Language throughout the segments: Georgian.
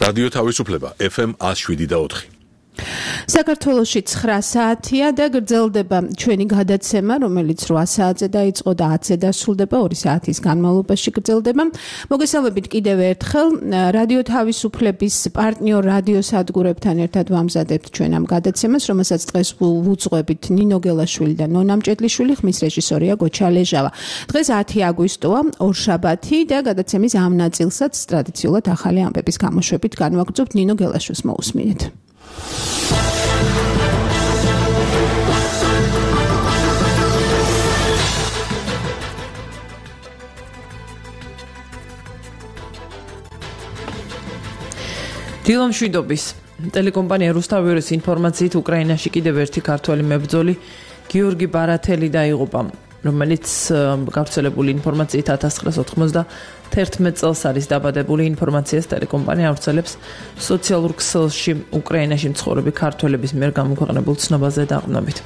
რადიო თავისუფლება FM 107.4. საქართველოში 9 საათია და გრძელდება ჩვენი გადაცემა, რომელიც 8 საათზე დაიწყო და 10-ზე დასრულდება, 2 საათის განმავლობაში გრძელდება. მოგესალმებით კიდევ ერთხელ, რადიო თავისუფლების პარტნიორ რადიოსადგურებთან ერთად ვამზადებთ ჩვენ ამ გადაცემას, რომელსაც დღეს ვუძღვებით ნინო გელაშვილი და ნონა მჭედლიშვილი, ხმის რეჟისორია გოჩა ლეჟავა. დღეს 10 აგვისტოა, ორშაბათი და გადაცემის ამ ნაწილსაც ტრადიციულად ახალი ამბების გამოშვებით განვაგრძობთ. ნინო გელაშვილს მოусმინეთ. დილო მშვიდობის. ტელეკომპანია რუსთავიორის ინფორმაციით უკრაინაში კიდევ ერთი ქართველი მებრძოლი გიორგი ბარათელი დაიღუპა, რომელიც გავრცელებული ინფორმაციით 1991 წელს არის დაბადებული. ინფორმაციას ტელეკომპანია ავრცელებს სოციალურ ქსელში უკრაინაში მცხოვრები ქართველების მიერ გამოქვეყნებულ ცნობაზე დაყრდნობით.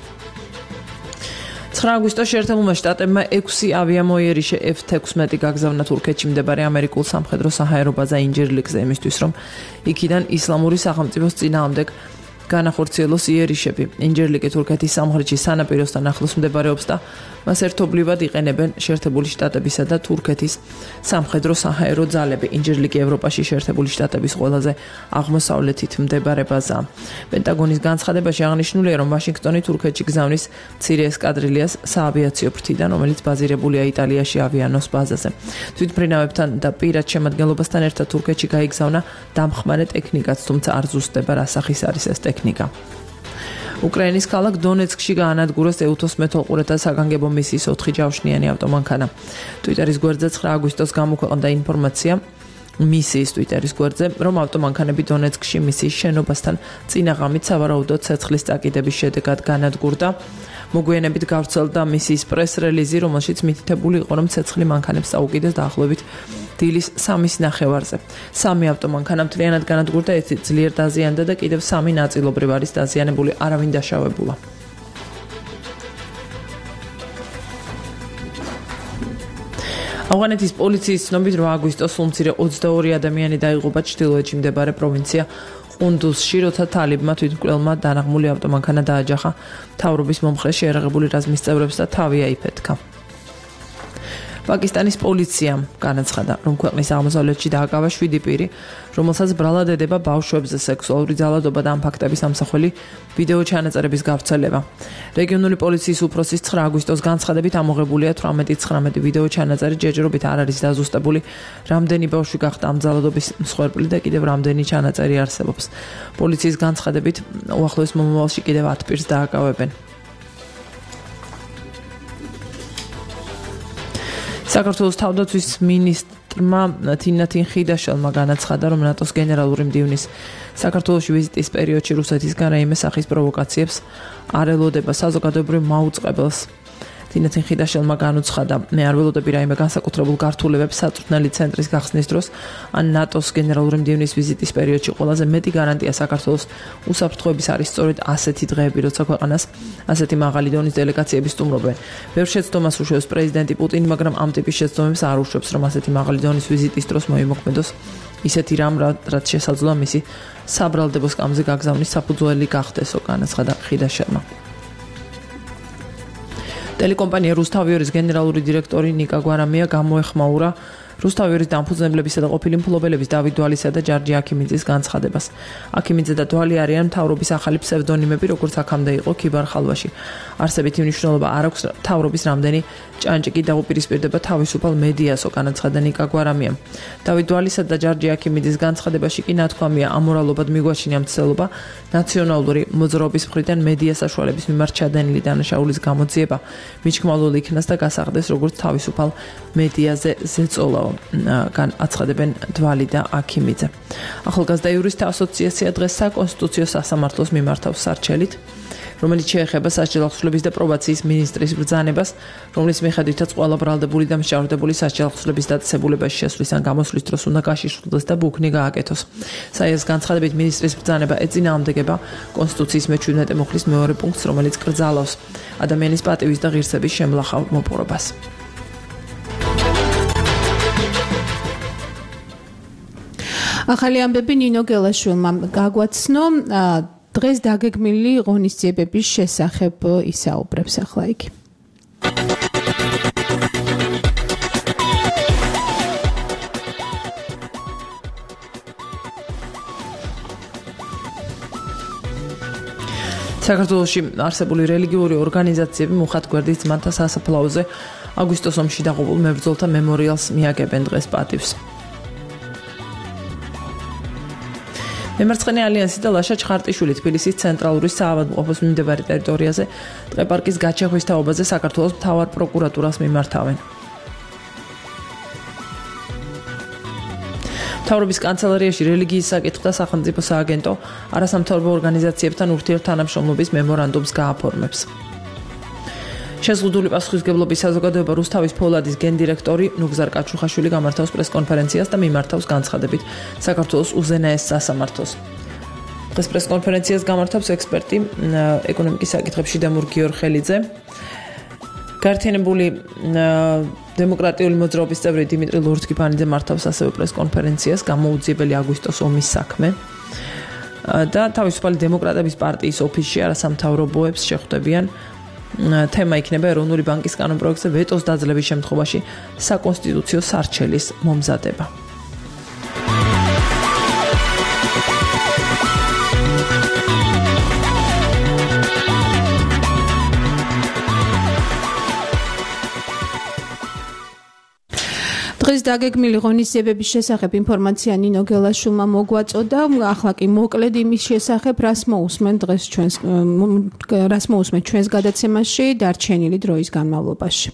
9 აგვისტოს შეერთებულმა შტატებმა 6 ავიამოიერიშე F-16 გაგზავნა თურქეთში მდებარე ამერიკულ სამხედრო საჰაერო ბაზა ინჯერლიკზე იმისთვის, რომ იქიდან ისლამური სახელმწიფოს წინააღმდეგ განახორციელოს იერიშები. ინჯერლიკი თურქეთის სამხრეთში სანაპიროსთან ახლოს მდებარეობს და მას ერთობლივად იყენებენ შეერთებული შტატებისა და თურქეთის სამხედრო საჰაერო ძალები. ინჯერლიკი ევროპაში შეერთებული შტატების ყველაზე აღმოსავლეთით მდებარე ბაზაა. პენტაგონის განცხადებაში აღნიშნულია, რომ ვაშინგტონი თურქეთში გზავნის მცირე ესკადრილიას საავიაციო ფრთიდან, რომელიც ბაზირებულია იტალიაში ავიანოს ბაზაზე. თვითმფრინავებთან და პირად შემადგენლობასთან ერთად თურქეთში გაიგზავნა დამხმარე ტექნიკაც, თუმცა არ ზუსტდება რა სახის არის ეს ტექნიკა. უკრაინის ქალაქ დონეცკში გაანადგურეს EUTOS მეთვალყურეთა საგანგებო მისიის 4 ჯავშნიანი ავტომანქანა. ტვიტერის გვერდზე 9 აგვისტოს გამოქვეყნდა ინფორმაცია მისიის ტვიტერის გვერდზე, რომ ავტომანქანები დონეცკში მისიის შენობასთან წინაღამით სავარაუდოდ ცეცხლის წაკიდების შედეგად განადგურდა. მოგვიანებით გავრცელდა მისიის პრეს-რელიზი, რომელშიც მითითებული იყო, რომ ცეცხლი მანქანებს წაუკიდეს დაახლოებით დილის 3-ის ნახევარზე. 3 ავტომანქანა მთლიანად განადგურდა, ერთი ძლიერ დაზიანდა და კიდევ 3 ნაწილობრივ არის დაზიანებული, არავინ დაშავებულა. ავღანეთის პოლიციის ცნობით 8 აგვისტოს სულ მცირე 22 ადამიანი დაიღუპა ჩრდილოეთში მდებარე პროვინცია ყუნდუზში, როცა თალიბმა თვითმკვლელმა დანაღმული ავტომანქანა დააჯახა მთავრობის მომხრეს შეერაღებული რაზმის წევრებს და თავი აიფეთქა. პაკისტანის პოლიციამ განაცხადა, რომ ქვეყნის აღმოსავლეთში დააკავა 7 პირი, რომელსაც ბრალად ედება ბავშვებზე სექსუალური ძალადობა და ამ ფაქტების ამსახველი ვიდეო ჩანაწერების გავრცელება. რეგიონული პოლიციის უფროსის 9 აგვისტოს განცხადებით ამოღებულია 18-19 ვიდეო ჩანაწერი, ჯერჯერობით არ არის დაზუსტებული, რამდენი ბავშვი გახდა ამ ძალადობის მსხვერპლი და კიდევ რამდენი ჩანაწერი არსებობს. პოლიციის განცხადებით უახლოეს მომავალში კიდევ 10 პირს დააკავებენ. საქართველოს თავდაცვის მინისტრმა თინათინ ხიდაშელმა განაცხადა, რომ ნატოს გენერალური მდივნის საქართველოში ვიზიტის პერიოდში რუსეთისგან რაიმე სახის პროვოკაციებს არ ელოდება. საზოგადოებრივ მაუწყებელს თინათინ ხიდაშელმა განუცხადა, მე არ ველოდები რაიმე განსაკუთრებულ გართულებებს საწვრთნელი ცენტრის გახსნის დროს ან ნატოს გენერალური მდივნის ვიზიტის პერიოდში. ყველაზე მეტი გარანტია საქართველოს უსაფრთხოების არის სწორედ ასეთი დღეები, როცა ქვეყანას ასეთი მაღალი დონის დელეგაციები სტუმრობენ. ბევრ შეცდომას უშვებს პრეზიდენტი პუტინი, მაგრამ ამ ტიპის შეცდომებს არ უშვებს, რომ ასეთი მაღალი დონის ვიზიტის დროს მოიმოქმედოს ისეთი რამ, რაც შესაძლოა მისი საბრალდებო სკამზე გაგზავნის საფუძველი გახდესო, განაცხადა ხიდაშელმა. ტელეკომპანია რუსთავიორის გენერალური დირექტორი ნიკა გვარამია გამოეხმაურა რუსთავიორის დამფუძნებლებისა და ყოფილი მფლობელების დავით დვალისა და ჯარჯი აქიმიძის განცხადებას. აქიმიძე და დვალი არიან მთავრობის ახალი ფსევდონიმები, როგორც აქამდე იყო ქიბარ ხალვაში. არსებითი მნიშვნელობა არ აქვს მთავრობის რამდენი ჭანჭიკი დაუპირისპირდება თავისუფალ მედიასო, განაცხადა ნიკა გვარამიამ. დავით დვალისა და ჯარჯი აქიმიძის განცხადებაში კი ნათქვამია ამორალობად მიგვაჩნია მცდელობა ნაციონალური მოძრაობის მხრიდან მედია საშუალების მიმართ ჩადენილი დანაშაულის გამოძიება მიჩქმალული იქნას და გასაღდეს როგორც თავისუფალ მედიაზე ზეწოლაო, განაცხადებენ დვალი და აქიმიძე. ახალგაზრდა იურისტთა ასოციაცია დღეს საკონსტიტუციო სასამართლოს მიმართავს სარჩელით, რომელიც შეეხება სასჯელახსოვლების და პრობაციის მინისტრის ბრძანებას, რომლის მიხედვითაც ყველა ბრალდებული და მსჯავრდებული სასჯელახსოვლების დაწესებულებაში შესვლის ან გამოსვლის დროს უნდა გაშიშვლდეს და ბუქნი გააკეთოს. საიას განცხადებით მინისტრის ბრძანება ეწინააღმდეგება კონსტიტუციის მე-17 მუხლის მეორე პუნქტს, რომელიც კრძალავს ადამიანის პატივის და ღირსების შემლახავ მოპყრობას. ახალი ამბები ნინო გელაშვილმა გაგვაცნო დღეს დაგეგმილი ღონისძიებების შესახებ ისაუბრებს ახლა იგი. საქართველოში არსებული რელიგიური ორგანიზაციები მუხად გვერდის ძმათა სასაფლაოზე აგვისტოს ომში დაღუპულ მებრძოლთა მემორიალს მიაგებენ დღეს პატივს. მემარცხენე ალიანსი და ლაშა ჩხარტიშვილი თბილისის ცენტრალური საავადმყოფოს მიმდებარე ტერიტორიაზე ტყეპარკის გაჩეხვის თაობაზე საქართველოს მთავარ პროკურატურას მიმართავენ. მთავრობის კანცელარიაში რელიგიის საკითხთა სახელმწიფო სააგენტო არასამთავრობო ორგანიზაციებთან ურთიერთთანამშრომლობის მემორანდუმს გააფორმებს. შეზღუდული პასუხისმგებლობის საზოგადოება რუსთავის ფოლადის გენდირექტორი ნუგზარ კაჩუხაშვილი გამართავს პრესკონფერენციას და მიმართავს განცხადებით საქართველოს უზენაეს სასამართლოს. დღეს პრესკონფერენციას გამართავს ექსპერტი ეკონომიკის საკითხებში დამურ გიორხელიძე. გაერთიანებული დემოკრატიული მოძრაობის წევრი დიმიტრი ლურჯგიფანიძე მართავს ასევე პრესკონფერენციას გამოუძიებელი აგვისტოს ომის საქმე და თავისუფალი დემოკრატების პარტიის ოფისში არასამთავრობოებს შეხვდებიან. თემა იქნება ეროვნული ბანკის კანონპროექტზე ვეტოს დაძლევის შემთხვევაში საკონსტიტუციო სარჩელის მომზადება. დღეს დაგეგმილი ღონისძიებების შესახებ ინფორმაცია ნინო გელაშვილმა მოგვაწოდა. ახლა კი მოკლედ იმის შესახებ, რას მოусმენ ჩვენს გადაცემაში დარჩენილი დროის განმავლობაში.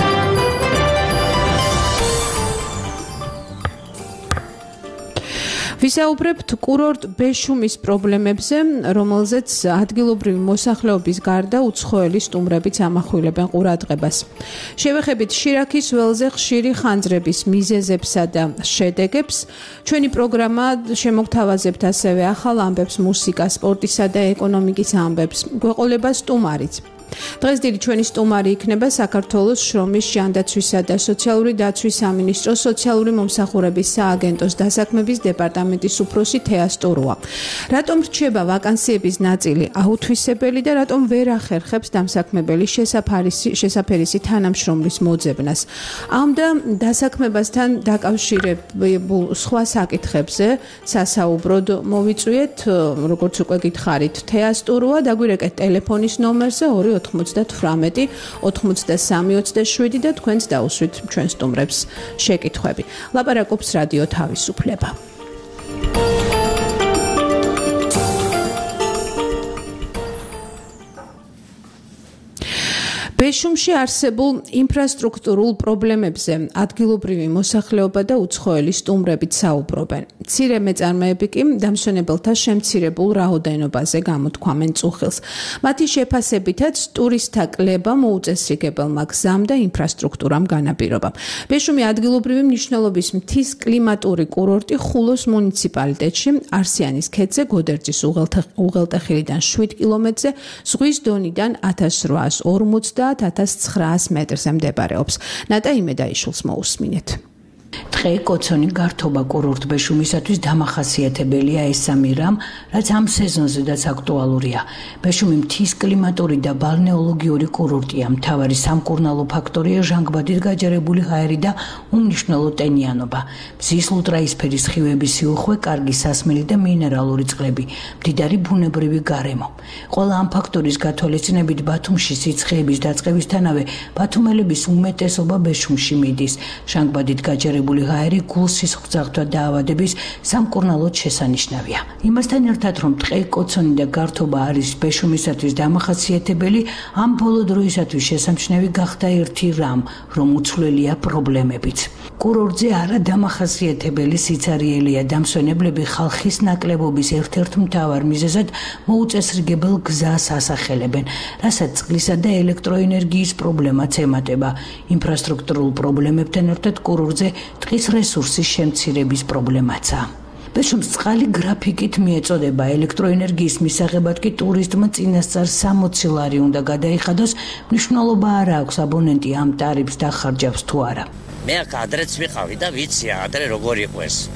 ვისაუბრებთ კურორტ ბეშუმის პრობლემებზე, რომელზეც ადგილობრივი მოსახლეობის გარდა უცხოელი სტუმრებიც ამახვილებენ ყურადღებას. შევეხებით შირაქის ველზე ხშირი ხანძრების მიზეზებსა და შედეგებს. ჩვენი პროგრამა შემოგთავაზებთ ასევე ახალ ამბებს, მუსიკას, სპორტისა და ეკონომიკის ამბებს. გვეყოლება სტუმარიც. დღეს დიდი ჩვენი სტუმარი იქნება საქართველოს შრომის ჟანდაცვისა და სოციალური დაცვის სამინისტროს სოციალური მომსახურების სააგენტოს დასაქმების დეპარტამენტის უფროსი თეა სტურუა. რატომ რჩება ვაკანსიების ნაწილი აუთვისებელი და რატომ ვერ ახერხებს დამსაქმებელი შესაფერისი თანამშრომლის მოძებნას? ამ და დასაქმებასთან დაკავშირებულ სხვა საკითხებზე სასაუბროდ მოვიწვიეთ, როგორც უკვე გითხარით, თეა სტურუა დაგვირეკეთ ტელეფონის ნომერზე 298 83 და თქვენც დაუსვით ჩვენ სტუმრებს შეკითხვები. ლაპარაკობს რადიო თავისუფლება. ბეშუმში არსებულ ინფრასტრუქტურულ პრობლემებზე ადგილობრივი მოსახლეობა და უცხოელი სტუმრებით საუბრობენ. მცირე მეწარმეები კი დამსვენებელთა შემცირებულ რაოდენობაზე გამოთქვამენ წუხილს. მათი შეფასებითაც ტურისტთა კლება მოუწესრიგებელმა გზამ და ინფრასტრუქტურამ განაპირობა. ბეშუმი ადგილობრივი მნიშვნელობის მთის კლიმატური კურორტი ხულოს მუნიციპალიტეტში, არსიანის ქედზე, გოდერძის უღელტეხილიდან 7 კილომეტრზე, ზღვის დონიდან 1850-1900 მეტრზე მდებარეობს. ნატა იმედაიშვილს მოусმინეთ. დღე კოცონი გართობა კურორტ ბეშუმისათვის დამახასიათებელია ეს სამი რამ, რაც ამ სეზონზედაც აქტუალურია. ბეშუმი მთის კლიმატური და ბალნეოლოგიური კურორტია. მთავარი სამკურნალო ფაქტორია ჟანგბადით გაჯერებული ჰაერი და უმნიშვნელო ტენიანობა. მზის ულტრაისფერი სხივების სიუხვე, კარგი სასმელი და მინერალური წყლები, მდიდარი ბუნებრივი გარემო. ყველა ამ ფაქტორის გათვალისწინებით ბათუმში სიცხეების დაწყებისთანავე ბათუმელების უმეტესობა ბეშუმში მიდის. ჟანგბადით გაჯერებული ჰაერი გულსის ღვთაღვთა დაავადების სამკურნალოდ შესანიშნავია. იმასთან ერთად, რომ ტყე, კოცონი და გართობა არის ბეშუმისათვის დამახასიათებელი, ამ ბოლო დროისათვის შესამჩნევი გახდა ერთი რამ, რომ უცვლელია პრობლემებიც. კურორტზე არა დამახასიათებელი სიცარიელია დამსვენებლები ხალხის ნაკლებობის ერთ-ერთ მთავარ მიზეზად მოუწესრიგებელ გზას ასახელებენ, რასაც წყლისა და ელექტროენერგიის პრობლემაც ემატება. ინფრასტრუქტურულ პრობლემებთან ერთად კურორტზე ტყის რესურსის შემცირების პრობლემაცაა. ბეშუმს წყალი გრაფიკით მიეწოდება, ელექტროენერგიის მისაღებად კი ტურისტმა წინასწარ 60 ლარი უნდა გადაიხადოს, მნიშვნელობა არ აქვს აბონენტი ამ ტარიფს დახარჯავს თუ არა. მე აქ ადრეც ვიყავი და ვიცი ადრე როგორ იყო ეს.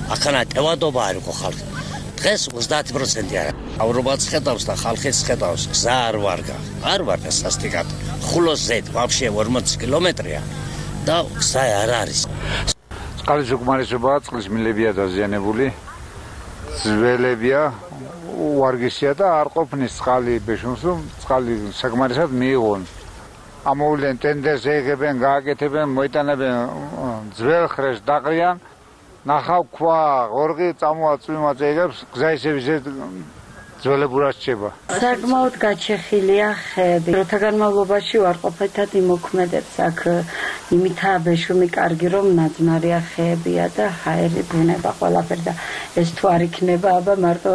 აქანა ტევადობა არ იყო ხალხი. დღეს 30% არა. ავრობაც ხედავს და ხალხიც ხედავს, გზა არ ვარგა სასტიკად. ხულოს ზედ ვაფშე 40 კილომეტრია და გზა არ არის. წყლის უკმარისობაა, წყლის მილებია დაზიანებული. ძველებია, ვარგისია და არ ყოფნის წყალი ბეშუმს, წყალი საკმარისად მიიღონ. ამოვლენ ტენდერს ეღებენ, გააკეთებენ, მოიტანებენ ძველ ხრეს დაყრიან. ნახავ ქვა, ღორღი წამოაწვიმაც ეგებს, გზა ისევ ძველებურად რჩება. საკმაოდ გაჩეხილია ხეები. დროთა განმავლობაში უარყოფითად იმოქმედებს აქ იმითაა ბეშუმი კარგი, რომ ნაძვნარია ხეებია და ჰაერი ბუნება ყველაფერი და ეს თუ არ იქნება, აბა მარტო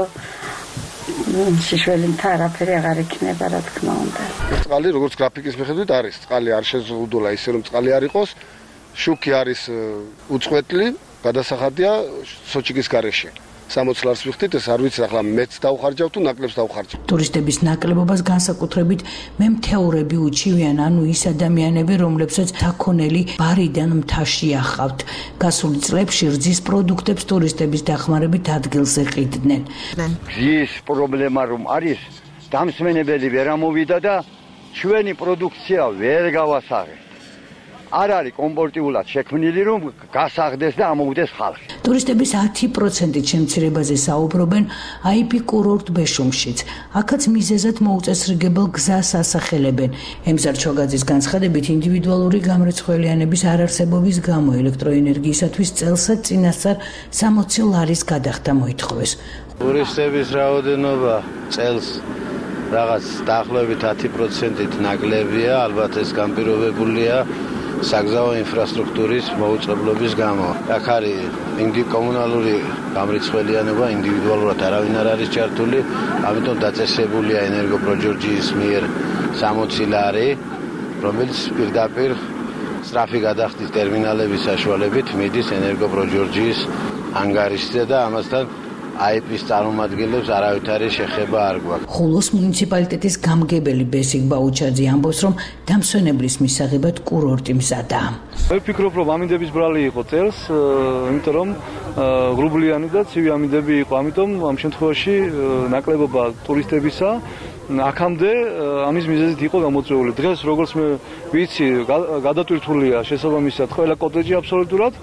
შიშველინთა არაფერი აღარ იქნება, რა თქმა უნდა. წყალი როგორც გრაფიკის მიხედვით არის, წყალი არ შეზღუდულა ისე რომ წყალი არ იყოს, შუქი არის უწყვეტლი, გადასახადია სოჭიკის გარეშე. 60 ლარს ვიხდით, ეს არ ვიცი ახლა მეც დავხარჯავ თუ ნაკლებს დავხარჯავ. ტურისტების ნაკლებობას განსაკუთრებით მემთეურები უჩივიან, ანუ ის ადამიანები, რომლებსაც საქონელი ბარიდან მთაში ახავთ. გასულ წლებში რძის პროდუქტებს ტურისტების დახმარებით ადგილზე ყიდდნენ. გზის პრობლემა რომ არის, დამსვენებელი ვერ ამოვიდა და ჩვენი პროდუქცია ვერ გავასაღე. არ არის კომპორტიულად შექმნილი, რომ გასაღდეს და ამოვიდეს ხალხი. ტურისტების 10%-ით შემცირებაზე საუბრობენ IP კურორტ ბეშუმშიც. აქაც მიზეზად მოუწესრიგებელ გზას ასახელებენ. ემზარ ჩოგაძის განცხადებით, ინდივიდუალური გამრეცხველიანების არარსებობის გამო ელექტროენერგიისათვის წელსაც წინასწარ 60 ლარის გადახდა მოითხოვეს. ტურისტების რაოდენობა წელს რაღაც დაახლოებით 10%-ით ნაკლებია, ალბათ ეს განპირობებულია საგზაო ინფრასტრუქტურის მოუწყებლობის გამო. აქ არის კომუნალური გამრეცხველიანობა, ინდივიდუალურად არავინ არ არის ჩართული, ამიტომ დაწესებულია ენერგოპროჯორჯიის მიერ 60 ლარი, რომელიც პირდაპირ სწრაფი გადახდის ტერმინალების საშუალებით მიდის ენერგოპროჯორჯიის ანგარიშზე და ამასთან IP-ის წარმომადგენლებს არავითარი შეხება არ გვაქვს. ხულოს მუნიციპალიტეტის გამგებელი ბესიკ ბაუჩაძე ამბობს, რომ დამსვენებლის მისაღებად კურორტი მზადაა. მე ვფიქრობ, რომ ამინდების ბრალი იყო წელს, იმიტომ რომ ღრუბლიანი და ცივი ამინდები იყო, ამიტომ ამ შემთხვევაში ნაკლებობა ტურისტებისა აქამდე ამის მიზეზით იყო გამოწვეული. დღეს როგორც მე ვიცი, გადატვირთულია შესაბამისად ყველა კოტეჯი აბსოლუტურად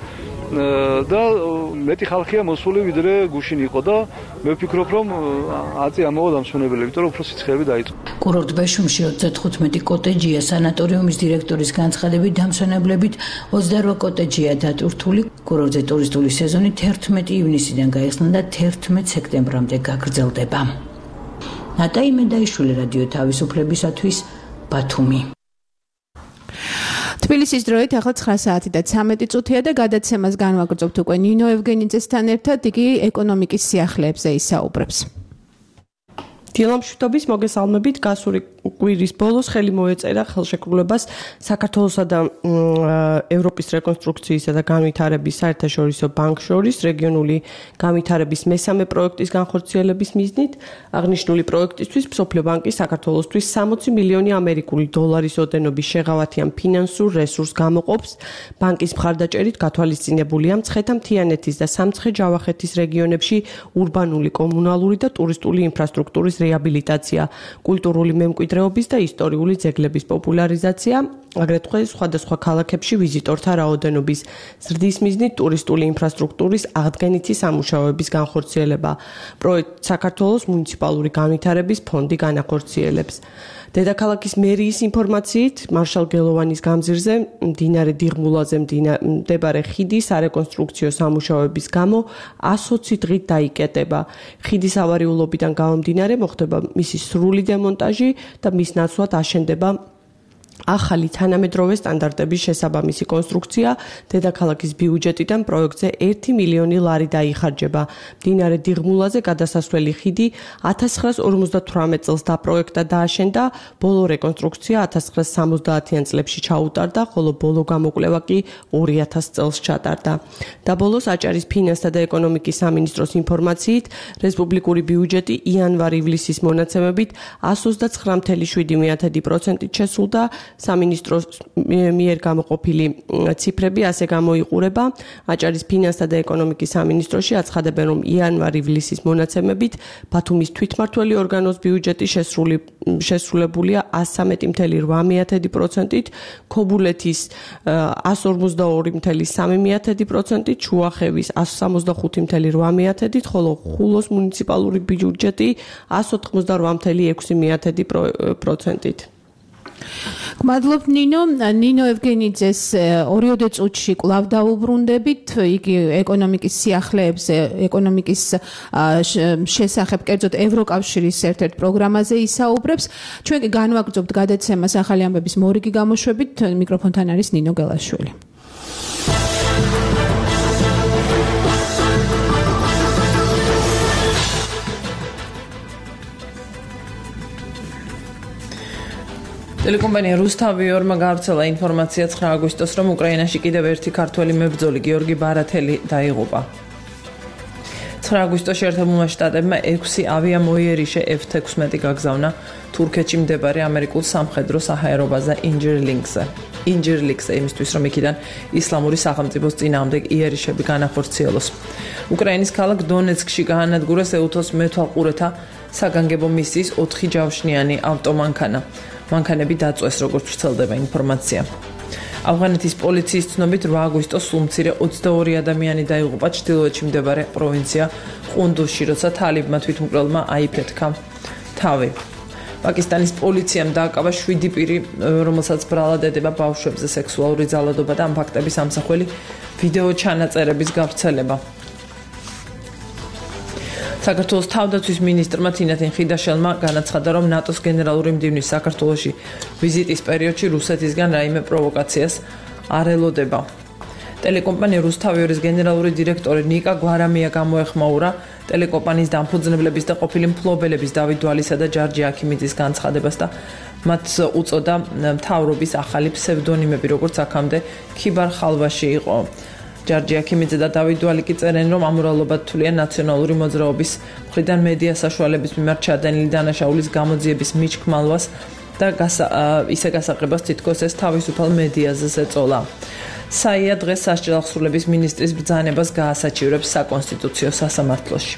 და მეტი ხალხია მოსული ვიდრე გუშინ იყო და მე ვფიქრობ, რომ აწი ამოვა დამსვენებელი, იმიტომ რომ უფრო სიცხეები დაიწყო. კურორტ ბეშუმში 35 კოტეჯია, სანატორიუმის დირექტორის განცხადებით დამსვენებლებით 28 კოტეჯია დატვირთული. კურორტზე ტურისტული სეზონი 11 ივნისიდან გაიხსნა და 11 სექტემბრამდე გაგრძელდება. ნატა იმედაიშვილი, რადიო თავისუფლებისათვის, ბათუმი. თბილისის დროით ახლა 9 საათი და 13 წუთია და გადაცემას განვაგრძობთ უკვე ნინო ევგენიძესთან ერთად, იგი ეკონომიკის სიახლეებზე ისაუბრებს. დილამშვიდობის მოგესალმებით. გასული კვირის ბოლოს ხელი მოეწერა ხელშეკრულებას საქართველოსა და ევროპის რეკონსტრუქციისა და განვითარების საერთაშორისო ბანკს შორის რეგიონული განვითარების მესამე პროექტის განხორციელების მიზნით. აღნიშნული პროექტისთვის მსოფლიო ბანკი საქართველოსთვის 60 მილიონი ამერიკული დოლარის ოდენობის შეღავათიან ფინანსურ რესურსს გამოყოფს. ბანკის მხარდაჭერით გათვალისწინებულია მცხეთა-მთიანეთის და სამცხე-ჯავახეთის რეგიონებში ურბანული, კომუნალური და ტურისტული ინფრასტრუქტურის რეაბილიტაცია, კულტურული მემკვიდრეობის და ისტორიული ძეგლების პოპულარიზაცია, აგრეთვე სხვადასხვა ქალაქებში ვიზიტორთა რაოდენობის ზრდის მიზნით ტურისტული ინფრასტრუქტურის აღდგენითი სამუშაოების განხორციელება. პროექტ საქართველოს მუნიციპალური განვითარების ფონდი განახორციელებს. დედაქალაქის მერიის ინფორმაციით, მარშალ გელოვანის გამზირზე, მდინარე დიღმულაზე მდებარე ხიდი სარეკონსტრუქციო სამუშაოების გამო 120 დღით დაიკეტება. ხიდის ავარიულობიდან გამომდინარე მოხდება მისი სრული დემონტაჟი და მის ნაცვლად აშენდება ახალი თანამედროვე სტანდარტების შესაბამისი კონსტრუქცია. დედაქალაქის ბიუჯეტიდან პროექტზე 1 მილიონი ლარი დაიხარჯება. მდინარე დიღმულაზე გადასასვლელი ხიდი 1958 წელს დაპროექტა და აშენდა, ბოლო რეკონსტრუქცია 1970-იან წლებში ჩაუტარდა, ხოლო ბოლო გამოკვლევა კი 2000 წელს ჩატარდა. და ბოლოს აჭარის ფინანსთა და ეკონომიკის სამინისტროს ინფორმაციით, რესპუბლიკური ბიუჯეტი იანვარ-ივლისის მონაცემებით 129,7%-ით შესულდა სამინისტროს მიერ გამოყოფილი ციფრები ასე გამოიყურება. აჭარის ფინანსთა და ეკონომიკის სამინისტროში აცხადებენ, რომ იანვარ-ივლისის მონაცემებით ბათუმის თვითმმართველი ორგანოს ბიუჯეტი შესრულებულია 113.8%-ით, ქობულეთის 142.3%-ით, შუახევის 165.8%-ით, ხოლო ხულოს მუნიციპალური ბიუჯეტი 188.6%-ით. გმადლობ ნინო ევგენიძეს 2 წუთში კვლავ დაუბრუნდებით. იგი ეკონომიკის სიახლეებზე, ეკონომიკის შესახებ, კერძოდ ევროკავშირის ერთ-ერთ პროგრამაზე ისაუბრებს. ჩვენ კი განვაგრძობთ გადაცემას ახალი ამბების მორიგი გამოშვებით. მიკროფონთან არის ნინო გელაშვილი. ტელეკომპანია რუსთავი-2-მა გავრცელა ინფორმაცია 9 აგვისტოს, რომ უკრაინაში კიდევ ერთი ქართველი მებრძოლი გიორგი ბარათელი დაიღუპა. 9 აგვისტოს შეერთებულმა შტატებმა 6 ავიამოიერიშე F-16 გაგზავნა თურქეთში მდებარე ამერიკულ სამხედრო საჰაერო ბაზა ინჯერლინგზე, იმისთვის, რომ იქიდან ისლამური სახელმწიფოს წინააღმდეგ იერიშები განახორციელოს. უკრაინის ქალაქ დონეცკში გაანადგურეს EUTOS მეთვალყურეთა საგანგებო მისიის 4 ჯავშნიანი ავტომანქანა. მანქანები დაწვეს, როგორც ვრცელდება ინფორმაცია. ავღანეთის პოლიციის ცნობით 8 აგვისტოს სულ მცირე 22 ადამიანი დაიღუპა ჩრდილოეთში მდებარე პროვინცია ყუნდუსში, როცა თალიბმა თვითმკვლელმა აიფეთქა თავი. პაკისტანის პოლიციამ დააკავა 7 პირი, რომელსაც ბრალად ედება ბავშვებზე სექსუალური ძალადობა და ამ ფაქტების ამსახველი ვიდეო ჩანაწერების გავრცელება. საქართველოს თავდაცვის მინისტრმა თინათინ ხიდაშელმა განაცხადა, რომ ნატოს გენერალური მდივნის საქართველოში ვიზიტის პერიოდში რუსეთისგან რაიმე პროვოკაციას არ ელოდება. ტელეკომპანია რუსთავი-2-ის გენერალური დირექტორი ნიკა გვარამია გამოეხმაურა ტელეკომპანიის დამფუძნებლების და ყოფილი მფლობელების დავით დვალისა და ჯარჯი აქიმიძის განცხადებას და მათ უწოდა მთავრობის ახალი ფსევდონიმები, როგორც აქამდე ქიბარ ხალვაში იყო. ჯარჯი აქიმიძე და დავით დვალი კი წერენ, რომ ამორალობად თვლიან ნაციონალური მოძრაობის მხრიდან მედია საშუალების მიმართ ჩადენილი დანაშაულის გამოძიების მიჩქმალვას და ისე გასაყრებას, თითქოს ეს თავისუფალ მედიაზე ეწოლა. საია დღეს სასჯელ აღსრულების მინისტრის ბრძანებას გაასაჩივრებს საკონსტიტუციო სასამართლოში.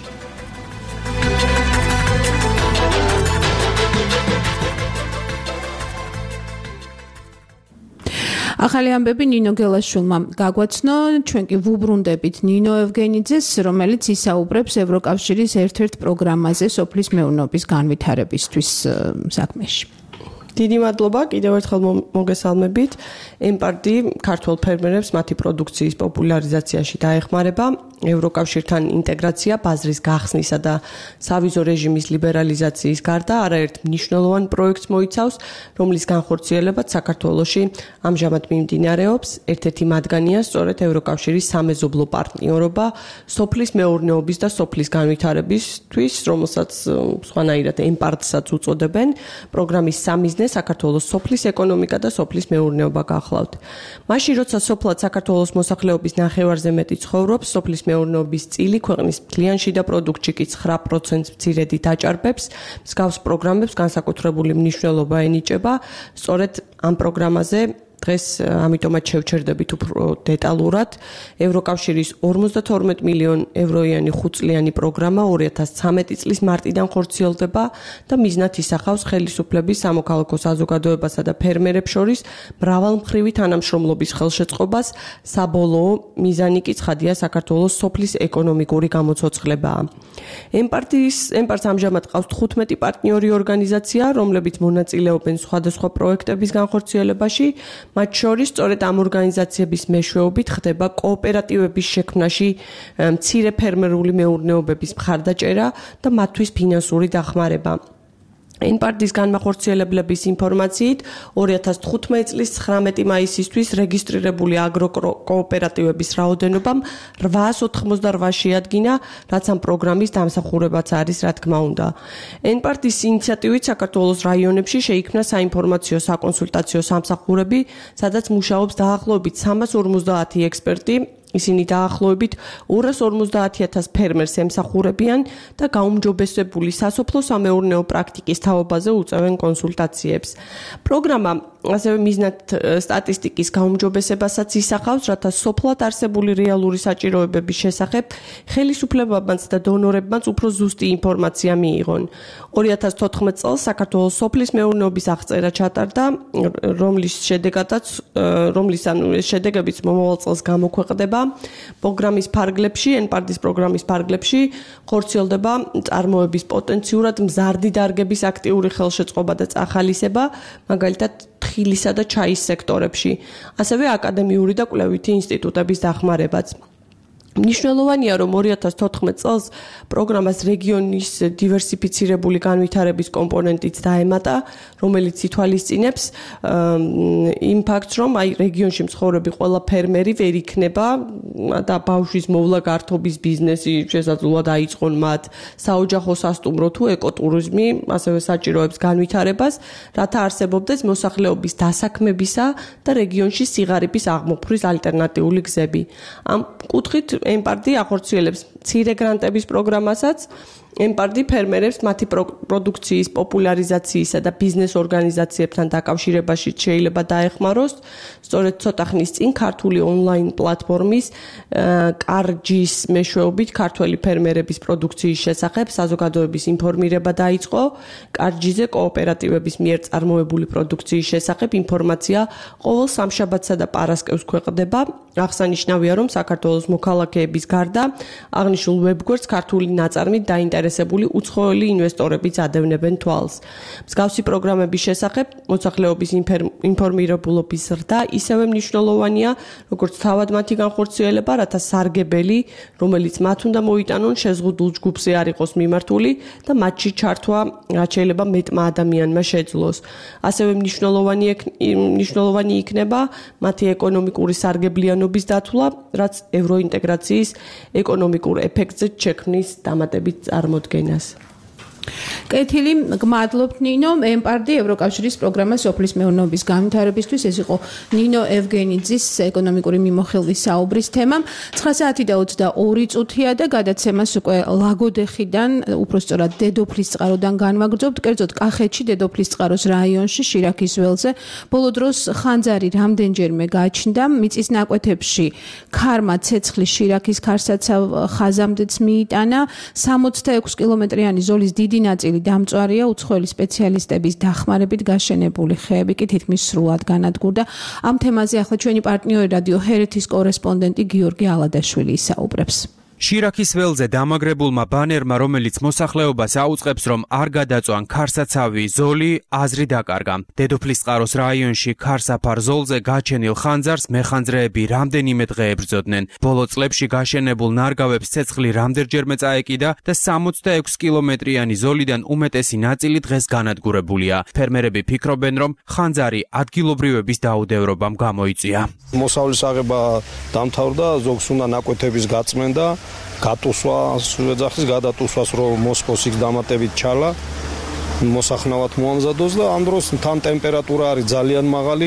ახალი ამბები ნინო გელაშვილმა გაგვაცნო. ჩვენ კი ვუბრუნდებით ნინო ევგენიძეს, რომელიც ისაუბრებს ევროკავშირის ერთ-ერთ პროგრამაზე სოფლის მეურნეობის განვითარებისთვის საქმეში. დიდი მადლობა, კიდევ ერთხელ მოგესალმებით. ემპარტი ქართველ ფერმერებს მათი პროდუქციის პოპულარიზაციაში დაეხმარება. ევროკავშირთან ინტეგრაცია, ბაზრის გახსნისა და სავიზო რეჟიმის ლიბერალიზაციის გარდა არაერთ მნიშვნელოვან პროექტს მოიცავს, რომლის განხორციელებაც საქართველოში ამჟამად მიმდინარეობს. ერთ-ერთი მათგანია სწორედ ევროკავშირის სამეზობლო პარტნიორობა სოფლის მეურნეობის და სოფლის განვითარებისთვის, რომელსაც სხვანაირად ემპარტსაც უწოდებენ. პროგრამის სამიზნე საქართველოს სოფლის ეკონომიკა და სოფლის მეურნეობა გახლავთ. მაშინ, როცა სოფლად საქართველოს მოსახლეობის ნახევარზე მეტი ცხოვრობს, სოფლის მეურნეობის წილი ქვეყნის მთლიან შიდა პროდუქტში კი 9%-ს მცირედით აჭარბებს. მსგავს პროგრამებს განსაკუთრებული მნიშვნელობა ენიჭება. სწორედ ამ პროგრამაზე დღეს ამიტომაც შევჩერდებით უფრო დეტალურად. ევროკავშირის 52 მილიონ ევროიანი 5-წლიანი პროგრამა 2013 წლის მარტიდან ხორციელდება და მიზნად ისახავს ხელისუფლების, სამოქალაქო საზოგადოებასა და ფერმერებს შორის მრავალმხრივი თანამშრომლობის ხელშეწყობას. საბოლოო მიზანი კი ცხადია საქართველოს სოფლის ეკონომიკური გამოცოცხლებაა. ემპარტს ამჟამად ყავს 15 პარტნიორი ორგანიზაცია, რომლებიც მონაწილეობენ სხვადასხვა პროექტების განხორციელებაში. მათ შორის სწორედ ამ ორგანიზაციების მეშვეობით ხდება კოოპერატივების შექმნაში მცირე ფერმერული მეურნეობების მხარდაჭერა და მათთვის ფინანსური დახმარება. ემპარტის განმახორციელებლების ინფორმაციით 2015 წლის 19 მაისისთვის რეგისტრირებული აგროკოოპერატივების რაოდენობა 888 შეადგინა, რაც ამ პროგრამის დამსახურებაც არის, რა თქმა უნდა. ემპარტის ინიციატივით საქართველოს რაიონებში შეიქმნა საინფორმაციო საკონსულტაციო სამსახურები, სადაც მუშაობს დაახლოებით 350 ექსპერტი. ისინი დაახლოებით 250,000 ფერმერს ემსახურებიან და გაუმჯობესებული სასოფლო-სამეურნეო პრაქტიკის თაობაზე უწევენ კონსულტაციებს. პროგრამა ასევე მიზნად სტატისტიკის გაუმჯობესებასაც ისახავს, რათა სოფლად არსებული რეალური საჭიროებების შესახებ ხელისუფლებებმაც და დონორებმაც უფრო ზუსტი ინფორმაცია მიიღონ. 2014 წელს საქართველოს სოფლის მეურნეობის აღწერა ჩატარდა, რომლის შედეგებიც მომავალ წელს გამოქვეყნდება. პროგრამის ფარგლებში, NPARD-ის პროგრამის ფარგლებში ხორციელდება წარმოების პოტენციურად მზარდი დარგების აქტიური ხელშეწყობა და წახალისება, მაგალითად თხილისა და ჩაის სექტორებში, ასევე აკადემიური და კვლევითი ინსტიტუტების დახმარებაც. მნიშვნელოვანია, რომ 2014 წელს პროგრამას რეგიონის დივერსიფიცირებული განვითარების კომპონენტიც დაემატა, რომელიც ითვალისწინებს იმ ფაქტს, რომ რეგიონში მცხოვრები ყველა ფერმერი ვერ იქნება და ბავშვის მოვლა გართობის ბიზნესი შესაძლოა დაიწყონ მათ საოჯახო სასტუმრო თუ ეკოტურიზმი, ასევე საჭიროებს განვითარებას, რათა არსებობდეს მოსახლეობის დასაქმებისა და რეგიონში სიღარიბის აღმოფხვრიის ალტერნატიული გზები. ამ კუთხით NPARD-ი ახორციელებს მცირე გრანტების პროგრამასაც. NPARD-ი ფერმერებს მათი პროდუქციის პოპულარიზაციისა და ბიზნეს ორგანიზაციებთან დაკავშირებაში შეიძლება დაეხმაროს. სწორედ ცოტა ხნის წინ ქართული ონლაინ პლატფორმის კარჯის მეშვეობით ქართველი ფერმერების პროდუქციის შესახებ საზოგადოების ინფორმირება დაიწყო. კარჯიზე კოოპერატივების მიერ წარმოებული პროდუქციის შესახებ ინფორმაცია ყოველ სამშაბათსა და პარასკევს ქვეყნდება. აღსანიშნავია, რომ საქართველოს მოქალაქეების გარდა აღნიშნულ ვებგვერდს ქართული ნაწარმით დაინტერესებული უცხოელი ინვესტორებიც ადევნებენ თვალს. მსგავსი პროგრამების შესახებ მოსახლეობის ინფორმირებულობის ზრდა ისევე მნიშვნელოვანია, როგორც თავად მათი განხორციელება, რათა სარგებელი, რომელიც მათ უნდა მოიტანონ, შეზღუდულ ჯგუფზე არ იყოს მიმართული და მათში ჩართვა რაც შეიძლება მეტმა ადამიანმა შეძლოს. ასევე მნიშვნელოვანი იქნება მათი ეკონომიკური სარგებლიანობის დათვლა, რაც ევროინტეგრაციის ეკონომიკურ ეფექტზე შექმნის დამატებით წარმოდგენას. კეთილი, გმადლობთ ნინო, NPARD-ი ევროკავშირის პროგრამა სოფლის მეურნეობის განვითარებისთვის, ეს იყო ნინო ევგენიძის ეკონომიკური მიმოხილვის საუბრის თემა. 9 საათი და 22 წუთია და გადაცემას უკვე ლაგოდეხიდან, უпростоრად დედოფლისწყაროდან განვაგრძობთ, კერძოდ კახეთში დედოფლისწყაროს რაიონში შირაქის ველზე. ბოლო დროს ხანძარი რამდენჯერმე გაჩნდა, მიწის ნაკვეთებში ქარმა ცეცხლის შირაქის ქარსაცავ ხაზამდეც მიიტანა, 66 კილომეტრიანი ზოლის დიდი ნაწილი დამწვარია, უცხოელი სპეციალისტების დახმარებით გაშენებული ხეები კი თითქმის სრულად განადგურდა. ამ თემაზე ახლა ჩვენი პარტნიორი რადიო ჰერეთის კორესპონდენტი გიორგი ალადაშვილი ისაუბრებს. შირაქის ველზე დამაგრებულმა ბანერმა, რომელიც მოსახლეობას აუწყებს, რომ არ გადაწვან ქარსაცავი ზოლი, აზრი დაკარგა. დედოფლისწყაროს რაიონში ქარსაფარ ზოლზე გაჩენილ ხანძარს მეხანძრეები რამდენიმე დღე ებრძოდნენ. ბოლო წლებში გაშენებულ ნარგავებს ცეცხლი რამდენჯერმე წაეკიდა და 66 კილომეტრიანი ზოლიდან უმეტესი ნაწილი დღეს განადგურებულია. ფერმერები ფიქრობენ, რომ ხანძარი ადგილობრივების დაუდევრობამ გამოიწვია. მოსავლის აღება დამთავრდა, ზოგს უნდა ნაკვეთების გაწმენდა. გატუსვა, სულეძახის გადატუსვას რომ მოსკოს იქ დამატებით ჩალა, მოსახნავად მოამზადოს და ამ დროს თან ტემპერატურა არის ძალიან მაღალი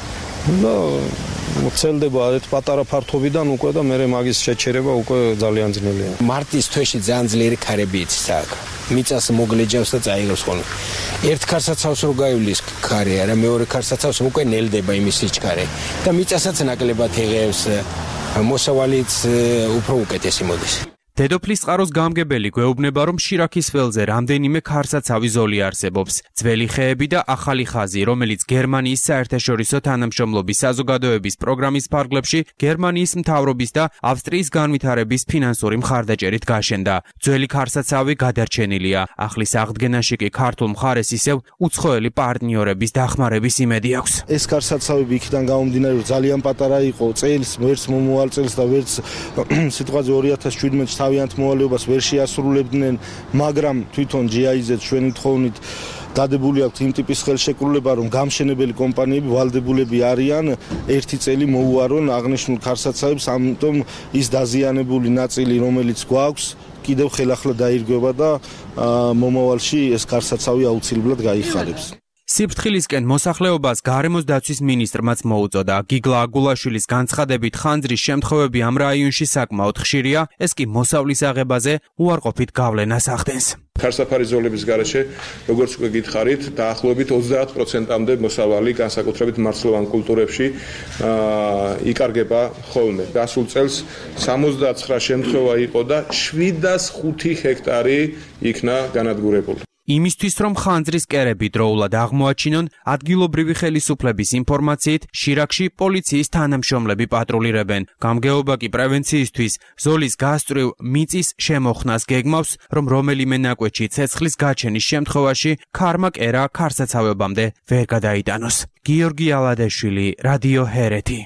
და მოცელდება ერთ პატარა ფართობიდან უკვე და მერე მაგის შეჩერება უკვე ძალიან ძნელია. მარტის თვეში ძალიან ძლიერი ქარები იცის აქ. მიწას მოგლეჯავს და წაიღებს ხოლმე. ერთ ქარსაცავს რო გაივლის ქარი არა, მეორე ქარსაცავს უკვე ნელდება იმის სიჩქარე და მიწასაც ნაკლებად იღებს. მოსავალიც უფრო უკეთესი მოდის. დედოფლისწყაროს გამგებელი გვეუბნება, რომ შირაქის ველზე რამდენიმე ქარსაცავი ზოლი არსებობს. ძველი ხეები და ახალი ხაზი, რომელიც გერმანიის საერთაშორისო თანამშრომლობის საზოგადოების პროგრამის ფარგლებში გერმანიის მთავრობის და ავსტრიის განვითარების ფინანსური მხარდაჭერით გაშენდა. ძველი ქარსაცავი გადარჩენილია. ახლის აღდგენაში კი ქართულ მხარეს ისევ უცხოელი პარტნიორების დახმარების იმედი აქვს. ეს ქარსაცავები იქიდან გამომდინარე, რომ ძალიან პატარა იყო, წელს, ვერც მომავალ წელს და ვერც სიტყვაზე 2017 თავიანთ მოვალეობას ვერ შეასრულებდნენ, მაგრამ თვითონ GIZ-ზე ჩვენი თხოვნით დადებული აქვს იმ ტიპის ხელშეკრულება, რომ გამშენებელი კომპანიები ვალდებულები არიან ერთი წელი მოუარონ აღნიშნულ ქარსაცავებს, ამიტომ ის დაზიანებული ნაწილი, რომელიც გვაქვს, კიდევ ხელახლა დაირღვევა და მომავალში ეს ქარსაცავი აუცილებლად გაიხარებს. სიფრთხილისკენ მოსახლეობას გარემოს დაცვის მინისტრმაც მოუწოდა. გიგლა აგულაშვილის განცხადებით ხანძრის შემთხვევები ამ რაიონში საკმაოდ ხშირია, ეს კი მოსავლის აღებაზე უარყოფით გავლენას ახდენს. ქარსაფარი ზოლების გარეშე, როგორც უკვე გითხარით, დაახლოებით 30%-მდე მოსავალი განსაკუთრებით მარცვლოვან კულტურებში იკარგება ხოლმე. გასულ წელს 79 შემთხვევა იყო და 705 ჰექტარი იქნა განადგურებული. იმისთვის, რომ ხანძრის კერები დროულად აღმოაჩინონ, ადგილობრივი ხელისუფლების ინფორმაციით, შირაქში პოლიციის თანამშრომლები პატრულირებენ. გამგეობა კი პრევენციისთვის ზოლის გასწვრივ მიწის შემოხნას გეგმავს, რომ რომელიმე ნაკვეთში ცეცხლის გაჩენის შემთხვევაში ქარმა კერა ქარსაცავებამდე ვერ გადაიტანოს. გიორგი ალადეშვილი, რადიო ჰერეთი.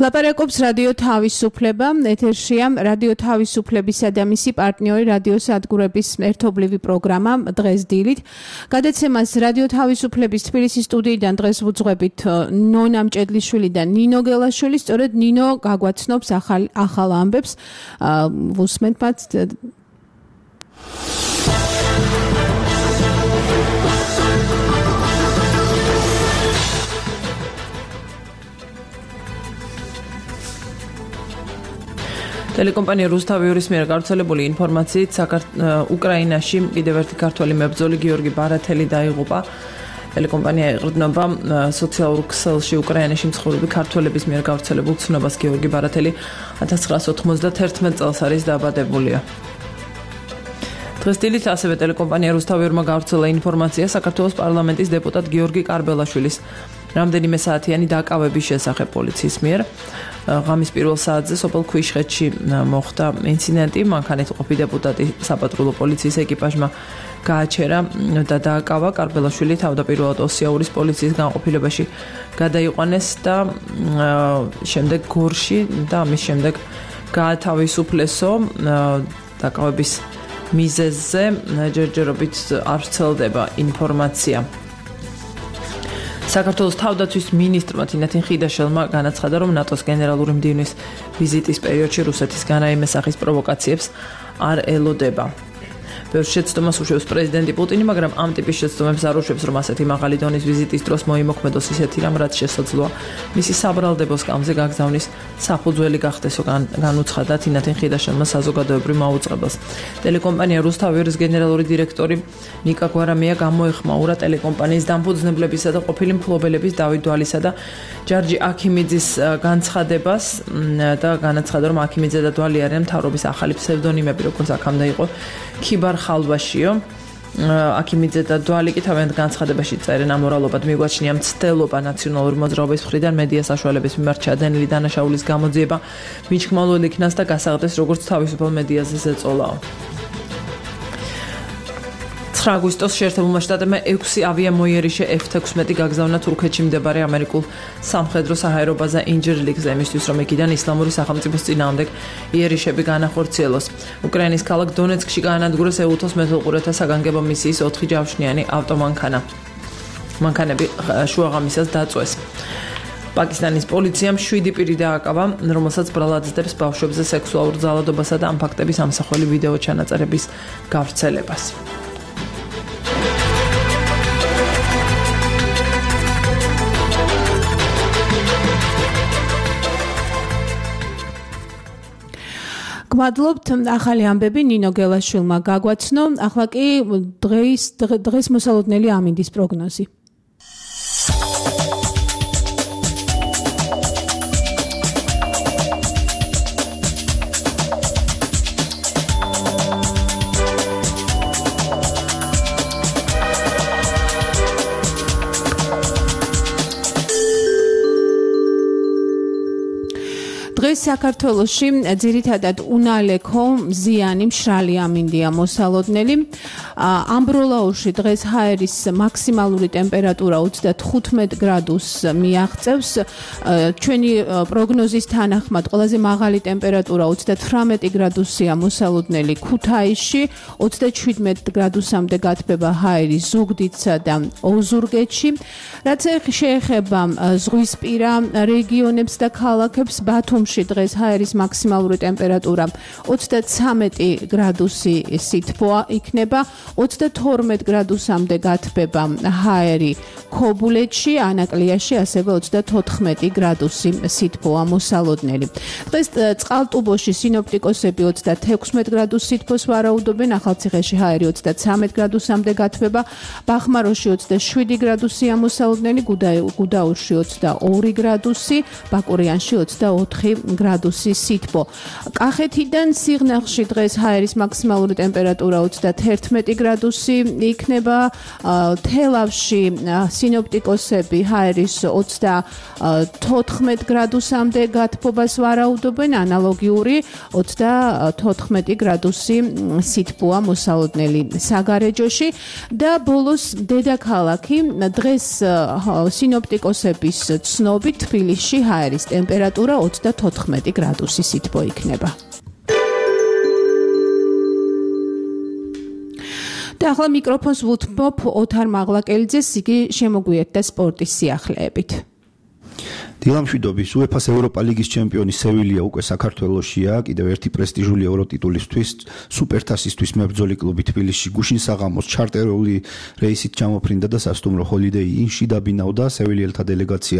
ლაპარაკობს რადიო თავისუფლება, ეთერშია რადიო თავისუფლებისა და მისი პარტნიორი რადიო სადგურების ერთობლივი პროგრამა დღეს დილით. გადაცემას რადიო თავისუფლების თბილისის სტუდიიდან დღეს ვუძღვებით ნონა მჭედლიშვილი და ნინო გელაშვილი. სწორედ ნინო გაგვაცნობს ახალ ამბებს. ვუსმენთ მათ. ტელეკომპანია რუსთავიურის მიერ გავრცელებული ინფორმაციით უკრაინაში კიდევ ერთი ქართველი მებრძოლი გიორგი ბარათელი დაიღუპა. ტელეკომპანია ეყრდნობა სოციალურ ქსელში უკრაინაში მცხოვრები ქართველების მიერ გავრცელებულ ცნობას გიორგი ბარათელი 1991 წელს არის დაბადებულია. დღეს დილით ასევე ტელეკომპანია რუსთავიურმა გავრცელა ინფორმაცია საქართველოს პარლამენტის დეპუტატ გიორგი კარბელაშვილის რამდენიმე საათიანი დაკავების შესახებ პოლიციის მიერ. ღამის პირველ საათზე სოფელ ქვიშხეთში მოხდა ინციდენტი. მანქანით ყოფი დეპუტატი საპატრულო პოლიციის ეკიპაჟმა გააჩერა და დააკავა. კარბელაშვილი თავდაპირველად ოსიაურის პოლიციის განყოფილებაში გადაიყვანეს და შემდეგ გორში და ამის შემდეგ გაათავისუფლესო. დაკავების მიზეზზე ჯერჯერობით არ ვრცელდება ინფორმაცია. საქართველოს თავდაცვის მინისტრმა თინათინ ხიდაშელმა განაცხადა, რომ ნატოს გენერალური მდივნის ვიზიტის პერიოდში რუსეთისგან რაიმე სახის პროვოკაციებს არ ელოდება. ბევრ შეცდომას უშვებს პრეზიდენტი პუტინი, მაგრამ ამ ტიპის შეცდომებს არ უშვებს, რომ ასეთი მაღალი დონის ვიზიტის დროს მოიმოქმედოს ისეთი რამ, რაც შესაძლოა მისი საბრალდებო სკამზე გაგზავნის საფუძველი გახდესო, განუცხადა თინათინ ხიდაშელმა საზოგადოებრივ მაუწყებელს. ტელეკომპანია რუსთავიურის გენერალური დირექტორი ნიკა გვარამია გამოეხმაურა ტელეკომპანიის დამფუძნებლებისა და ყოფილი მფლობელების დავით დვალისა და ჯარჯი აქიმიძის განცხადებას და განაცხადა, რომ აქიმიძე და დვალი არიან მთავრობის ახალი ფსევდონიმები, როგორც აქამდე იყო ქიბარ ხალბაშიო. აქიმიძე და დვალი კი თავიანთ განცხადებაში წერენ, ამორალობად მიგვაჩნია მცდელობა ნაციონალური მოძრაობის მხრიდან მედია საშუალების მიმართ ჩადენილი დანაშაულის გამოძიება მიჩქმალულ იქნას და გასაღდეს როგორც თავისუფალ მედიაზე ზეწოლაო. 9 აგვისტოს შეერთებულმა შტატებმა 6 ავიამოიერიშე F-16 გაგზავნა თურქეთში მდებარე ამერიკულ სამხედრო საჰაერო ბაზა ინჯერლიქზე, იმისთვის რომ იქიდან ისლამური სახელმწიფოს წინააღმდეგ იერიშები განახორციელოს. უკრაინის ქალაქ დონეცკში გაანადგურეს ეუთოს მეთვალყურეთა საგანგებო მისიის 4 ჯავშნიანი ავტომანქანა. მანქანები შუაღამისას დაწვეს. პაკისტანის პოლიციამ 7 პირი დააკავა, რომელსაც ბრალად ძდებს ბავშვებზე სექსუალურ ძალადობასა და ამ ფაქტების ამსახველი ვიდეო ჩანაწერების გავრცელებას. გვადლობთ ახალი ამბები ნინო გელაშვილმა გაგვაცნო. ახლა კი დღეს მოსალოდნელი ამინდის პროგნოზი. დღეს საქართველოში ძირითადად უნალექო მზიანი მშრალი ამინდია მოსალოდნელი. ამბროლაურში დღეს ჰაერის მაქსიმალური ტემპერატურა 35 გრადუსს მიაღწევს. ჩვენი პროგნოზის თანახმად ყველაზე მაღალი ტემპერატურა 38 გრადუსია მოსალოდნელი ქუთაისში, 37 გრადუსამდე გათბება ჰაერი ზუგდიდსა და ოზურგეთში. რაც შეეხება ზღვისპირა რეგიონებს და ქალაქებს, ბათუმში დღეს ჰაერის მაქსიმალური ტემპერატურა 33 გრადუსი სითბოა იქნება, 32 გრადუსამდე გათბება ჰაერი ქობულეთში, ანაკლიაში ასევე 34 გრადუსი სითბოა მოსალოდნელი. დღეს წყალტუბოში სინოპტიკოსები 36 გრადუს სითბოს ვარაუდობენ, ახალციხეში ჰაერი 33 გრადუსამდე გათბება, ბახმაროში 27 გრადუსია მოსალოდნელი, გუდაურში 22 გრადუსი, ბაკურიანში 24 გრადუსი სითბო. კახეთიდან სიღნაღში დღეს ჰაერის მაქსიმალური ტემპერატურა 31 გრადუსი იქნება. თელავში სინოპტიკოსები ჰაერის 34 გრადუსამდე გათბობას ვარაუდობენ, ანალოგიური 34 გრადუსი სითბოა მოსალოდნელი საგარეჯოში და ბოლოს დედაქალაქი დღეს სინოპტიკოსების ცნობით თბილისში ჰაერის ტემპერატურა 34 გრადუსი სითბო იქნება. და ახლა მიკროფონს ვუთმობ ოთარ მაღლაკელიძეს, იგი შემოგვიერთდა სპორტის სიახლეებით. დილამშვიდობის UEFA-ს ევროპა ლიგის ჩემპიონი სევილია უკვე საქართველოშია, კიდევ ერთი პრესტიჟული ევროტიტულისთვის, სუპერთასისთვის მებრძოლი კლუბი თბილისში გუშინ საღამოს ჩარტერული რეისით ჩამოფრინდა და სასტუმრო Holiday Inn-ში დაბინავდა. სევილიელთა დელეგაცია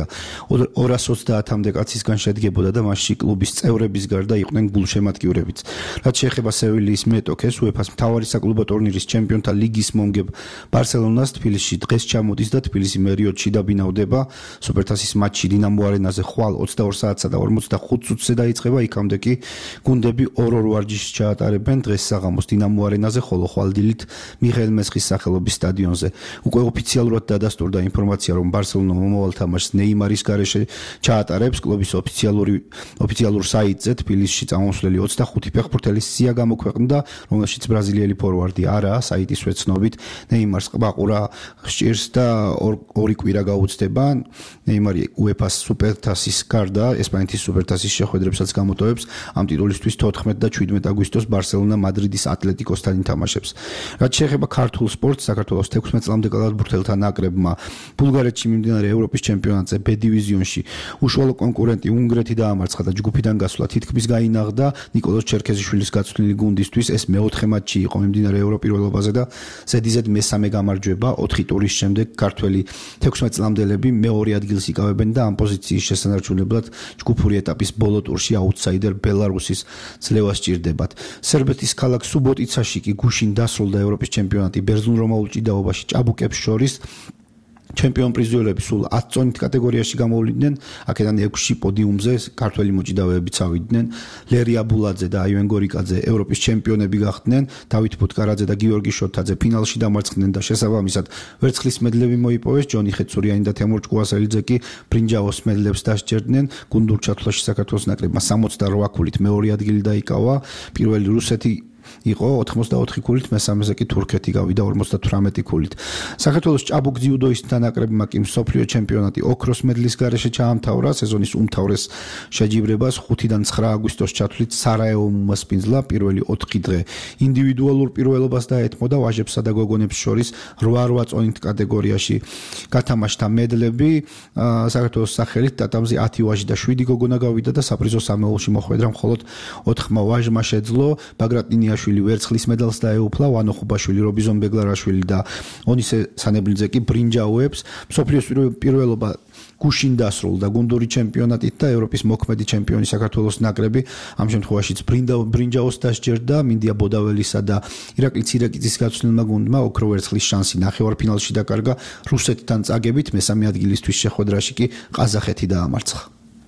230-მდე კაცისგან შედგებოდა და მასში კლუბის წევრების გარდა იყვნენ გულშემატკივრებიც. რაც შეეხება სევილიის მეტოქეს, UEFA-ს მთავარი საკლუბო ტურნირის ჩემპიონთა ლიგის მომგებ ბარსელონას თბილისში დღეს ჩამოდის და თბილისი მერიოტში დაბინავდება. სუპერთასის მატჩი დინამო არენაზე ხვალ 22 საათსა და 45 წუთზე დაიწყება, იქამდე კი გუნდები ორ-ორ ვარჯიშს ჩაატარებენ. დღეს საღამოს დინამო არენაზე, ხოლო ხვალდილით მიხეილ მესხის სახელობის სტადიონზე. უკვე ოფიციალურად დადასტურდა ინფორმაცია, რომ ბარსელონა მომავალ თამაშს ნეიმარის გარეშე ჩაატარებს. კლუბის ოფიციალურ საიტზე თბილისში წამოსვლელი 25 ფეხბურთელის სია გამოქვეყნდა, რომელშიც ბრაზილიელი ფორვარდი არაა. საიტის ვეცნობით ნეიმარს ყბაყურა სჭირს და ორი კვირა გაუწდება. ნეიმარი UEFA-ს სუპერთასის გარდა ესპანეთის სუპერთასის შეხვედრებსაც გამოტოვებს. ამ ტიტულისთვის 14 და 17 აგვისტოს ბარსელონა მადრიდის ატლეტიკოსთან ითამაშებს. რაც შეეხება ქართულ სპორტს, საქართველოს 16 წლამდე კალათბურთელთა ნაკრებმა ბულგარეთში მიმდინარე ევროპის ჩემპიონატზე B დივიზიონში უშუალო კონკურენტი უნგრეთი დაამარცხა და ჯგუფიდან გასვლა თითქმის გაინაღდა. ნიკოლოზ ჩერქეზიშვილის გაწვრთნილი გუნდისთვის ეს მეოთხე მატჩი იყო მიმდინარე ევროპირველობაზე და ზედიზედ მესამე გამარჯვება 4 ტურის შემდეგ. ქართველი 16 წლამდელები მეორე ადგილს იკავებენ და ამ პოზიციის შესანარჩუნებლად ჯგუფური ეტაპის ბოლო ტურში აუთსაიდერ ბელარუსის ძლევა სჭირდებათ. სერბეთის ქალაქ სუბოტიცაში კი გუშინ დასრულდა ევროპის ჩემპიონატი ბერძნულ-რომაულ ჭიდაობაში ჭაბუკებს შორის. ჩემპიონ პრიზიორები სულ 10 წონით კატეგორიაში გამოვლიდნენ, აქედან 6-ში პოდიუმზე ქართველი მოჭიდავეები წავიდნენ. ლერი აბულაძე და აივენ გორიკაძე ევროპის ჩემპიონები გახდნენ, დავით ბუტკარაძე და გიორგი შოთაძე ფინალში დამარცხდნენ და შესაბამისად ვერცხლის მედლები მოიპოვეს. ჯონი ხეცურიანი და თემურ ჭკუასელიძე კი ბრინჯაოს მედლებს დასჯერდნენ. გუნდურ ჩათვლაში საქართველოს ნაკრებმა 68 ქულით მეორე ადგილი დაიკავა. პირველი რუსეთი იყო 84 ქულით, მესამეზე კი თურქეთი გავიდა 58 ქულით. საქართველოს ჭაბუკ ძიუდოისტთა ნაკრებმა კი მსოფლიო ჩემპიონატი ოქროს მედლის გარეშე ჩაამთავრა. სეზონის უმთავრეს შეჯიბრებას 5-დან 9 აგვისტოს ჩათვლით სარაევომ უმასპინძლა. პირველი 4 დღე ინდივიდუალურ პირველობას დაეთმოდა ვაჟებსა და გოგონებს შორის 8 წონით კატეგორიაში გათამაშთა მედლები. საქართველოს სახელით ტატამზე 10 ვაჟი და 7 გოგონა გავიდა და საპრიზო სამეულში მოხვედრა მხოლოდ 4 ვაჟმა შეძლო. ბაგრატინია ვერცხლის მედალს დაეუფლა, ვანო ხუბაშვილი, რობიზონ ბეგლარაშვილი და ონისე სანებლიძე კი ბრინჯაოებს. მსოფლიოს პირველობა გუშინ დასრულდა გუნდური ჩემპიონატით და ევროპის მოქმედი ჩემპიონი საქართველოს ნაკრები ამ შემთხვევაშიც ბრინჯაოს დასჯერდა. მინდია ბოდაველისა და ირაკლი ცირაკიძის გაცვლილმა გუნდმა ოქრო ვერცხლის შანსი ნახევარფინალში დაკარგა რუსეთთან წაგებით, მესამე ადგილისთვის შეხვედრაში კი ყაზახეთი დაამარცხა.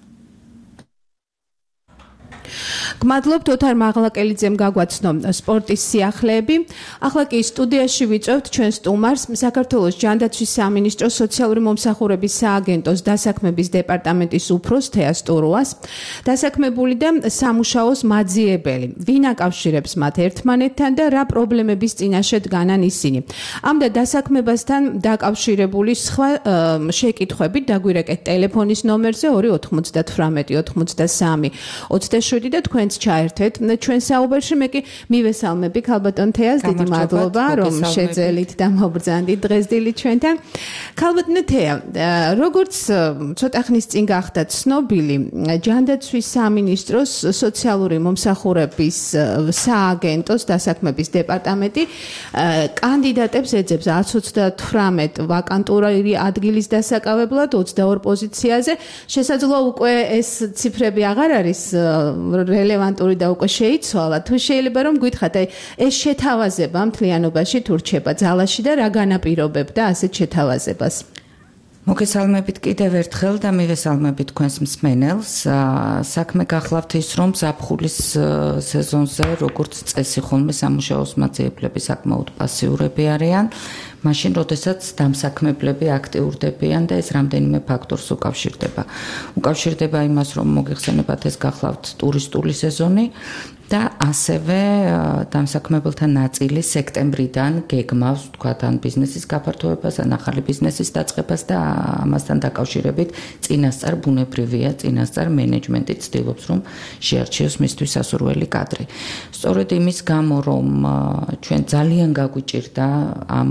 გმადლობთ ოთარ მაღლაკელიძემ გაგვაცნო სპორტის სიახლეები. ახლა კი სტუდიაში ვიწევთ ჩვენ სტუმარს, საქართველოს ჯანდაცვის სამინისტროს სოციალური მომსახურების სააგენტოს დასაქმების დეპარტამენტის უფროს თეას ტურუას. დასაქმებული და სამუშაოს მაძიებელი. ვინ აკავშირებს მათ ერთმანეთთან და რა პრობლემების წინაშე დგანან ისინი? ამ და დასაქმებასთან დაკავშირებული სხვა შეკითხვებით დაგვირეკეთ ტელეფონის ნომერზე 298 93 27 და თქვენც ჩაერთვეთ ჩვენ საუბარში. მე კი მივესალმები ქალბატონ თეას, დიდი მადლობა რომ შეძელით და მობრძანდით დღეს დილით ჩვენთან. ქალბატონო თეა, როგორც ცოტა ხნის წინ გახდა ცნობილი, ჯანდაცვის სამინისტროს სოციალური მომსახურების სააგენტოს დასაქმების დეპარტამენტი კანდიდატებს ეძებს 128 ვაკანტური ადგილის დასაკავებლად 22 პოზიციაზე. შესაძლოა უკვე ეს ციფრები აღარ არის რელევანტური და უკვე შეიცვალა. თუ შეიძლება რომ გითხრათ, ეს შეთავაზება მთლიანობაში თუ რჩება ძალაში და რა განაპირობებდა ასეთ შეთავაზებას? მოგესალმებით კიდევ ერთხელ და მივესალმებით თქვენს მსმენელს. საქმე გახლავთ ის, რომ ზაფხულის სეზონზე, როგორც წესი ხოლმე სამუშაოს მაძიებლები საკმაოდ პასიურები არიან, მაშინ როდესაც დამსაქმებლები აქტიურდებიან და ეს რამდენიმე ფაქტორს უკავშირდება. უკავშირდება იმას, რომ მოგეხსენებათ ეს გახლავთ ტურისტული სეზონი და ასევე დამსაქმებელთა ნაწილი სექტემბრიდან გეგმავს თქვათ ან ბიზნესის გაფართოებას, ან ახალი ბიზნესის დაწყებას და ამასთან დაკავშირებით წინასწარ ბუნებრივია, წინასწარ მენეჯმენტი ცდილობს, რომ შეარჩიოს მისთვის სასურველი კადრი. სწორედ იმის გამო, რომ ჩვენ ძალიან გაგვიჭირდა ამ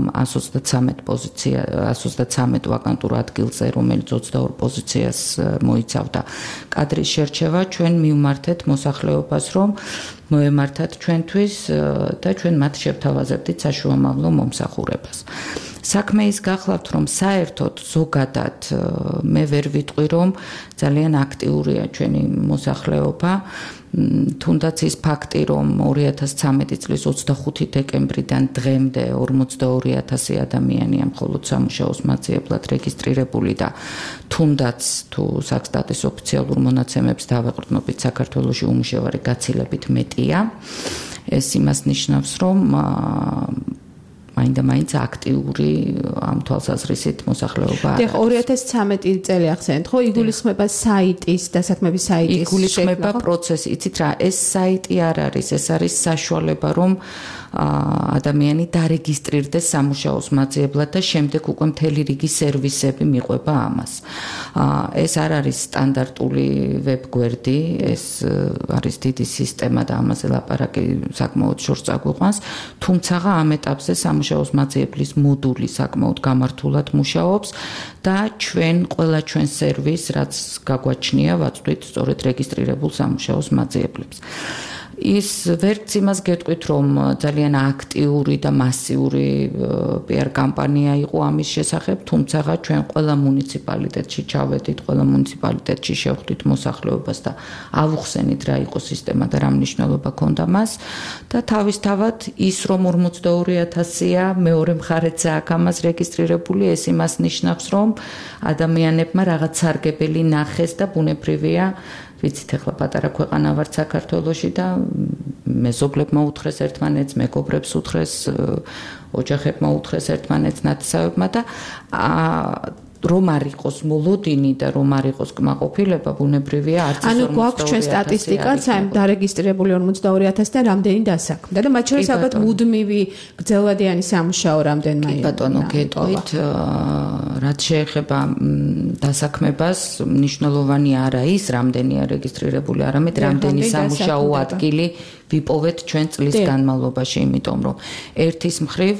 133 ვაკანტურ ადგილზე, რომელიც 22 პოზიციას მოიცავდა კადრის შერჩევა, ჩვენ მივმართეთ მოსახლეობას, რომ მოემართათ ჩვენთვის და ჩვენ მათ შევთავაზებდით საშუალო მომსახურებას. საქმე ის გახლავთ, რომ საერთოდ ზოგადად მე ვერ ვიტყვი, რომ ძალიან აქტიურია ჩვენი მოსახლეობა, თუნდაც ის ფაქტი, რომ 2013 წლის 25 დეკემბრიდან დღემდე 42000 ადამიანია მხოლოდ სამუშაოს მაძიებლად რეგისტრირებული და თუნდაც თუ საქსტატის ოფიციალურ მონაცემებს დავეყრდნობით, საქართველოში უმუშევარი გაცილებით მეტია. ეს იმას ნიშნავს, რომ მაინდა-მაინც აქტიური ამ თვალსაზრისით მოსახლეობა არის. 2013 წელი ახსენეთ, ხო? იგულისხმება საიტის, დასაქმების საიტის იგულისხმება პროცესი. იცით რა, ეს საიტი არ არის, ეს არის საშუალება, რომ ადამიანი დარეგისტრირდეს სამუშაოს მაძიებლად და შემდეგ უკვე მთელი რიგი სერვისები მიყვება ამას. ეს არ არის სტანდარტული ვებგვერდი, ეს არის დიდი სისტემა და ამაზე ლაპარაკი საკმაოდ შორს წაგვიყვანს, თუმცა ამ ეტაპზე სამუშაოს მაძიებლის მოდული საკმაოდ გამართულად მუშაობს და ყველა ჩვენ სერვისს, რაც გაგვაჩნია, ვაწვდით სწორედ რეგისტრირებულ სამუშაოს მაძიებლებს. ის ვერც იმას გეტყვით, რომ ძალიან აქტიური და მასიური PR კამპანია იყო ამის შესახებ, თუმცა ჩვენ ყველა მუნიციპალიტეტში ჩავედით, ყველა მუნიციპალიტეტში შევხვდით მოსახლეობას და ავუხსენით რა იყო სისტემა და რა მნიშვნელობა ჰქონდა მას და თავისთავად ის რომ 42000-ია, მეორე მხარეც აქვს ამას რეგისტრირებული, ეს იმას ნიშნავს, რომ ადამიანებმა რაღაც სარგებელი ნახეს და ბუნებრივია ვიცით ახლა პატარა ქვეყანა ვართ საქართველოში და მეზობლებმა უთხრეს ერთმანეთს, მეგობრებს უთხრეს, ოჯახებმა უთხრეს ერთმანეთს ნათესავებმა და რომ არ იყოს მოლოდინი და რომ არ იყოს კმაყოფილება, ბუნებრივია არც ის 42000. ანუ გვაქვს ჩვენ სტატისტიკაც ამ დარეგისტრირებული 42000-დან რამდენი დასაქმდა და მათ შორის ალბათ მუდმივი გრძელვადიანი სამუშაო რამდენმა იყო. ბატონო, გეტყვით, რაც შეეხება დასაქმებას, მნიშვნელოვანი არა ის, რამდენია რეგისტრირებული, არამედ რამდენი სამუშაო ადგილი ვიპოვეთ ჩვენ წლის განმავლობაში, იმიტომ რომ ერთის მხრივ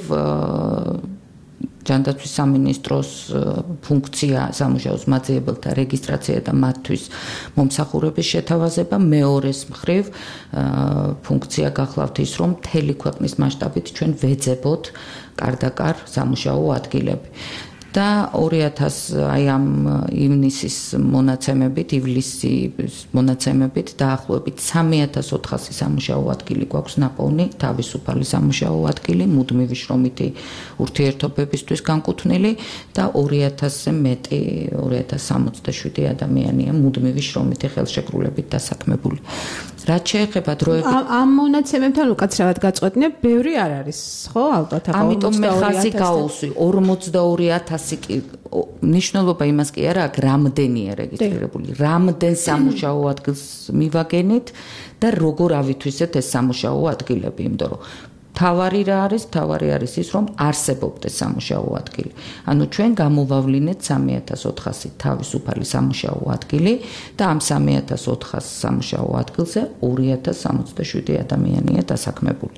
ჯანდაცვის სამინისტროს ფუნქცია სამუშაოს მაძიებელთა რეგისტრაცია და მათთვის მომსახურების შეთავაზება, მეორეს მხრივ ფუნქცია გახლავთ ის, რომ მთელი ქვეყნის მასშტაბით ჩვენ ვეძებოთ კარდაკარ სამუშაო ადგილები. და 2000 აი ამ ივნისის მონაცემებით, ივლისის მონაცემებით დაახლოებით 3400 სამუშაო ადგილი გვაქვს ნაპოვნი, თავისუფალი სამუშაო ადგილი, მუდმივი შრომითი ურთიერთობებისთვის განკუთვნილი და 2000-ზე მეტი, 2067 ადამიანია მუდმივი შრომითი ხელშეკრულებით დასაქმებული. რაც შეეხება დროებით ამ მონაცემებთან უკაცრავად გაწყვეტნებ, ბევრი არ არის, ხო, ალბათ ახლა 42000. ამიტომ მე ხაზი გავუსვი 42000 ნიშნულობა იმას კი არა, აქ რამდენია რეგისტრირებული, რამდენ სამუშაო ადგილს მივაგენით და როგორ ავითვისეთ ეს სამუშაო ადგილები, იმიტომ რომ თავარი რა არის? თავარი არის ის, რომ არსებობდეს სამუშაო ადგილი. ანუ ჩვენ გამოვავლინეთ 3400 თავისუფალი სამუშაო ადგილი და ამ 3400 სამუშაო ადგილზე 2067 ადამიანია დასაქმებული.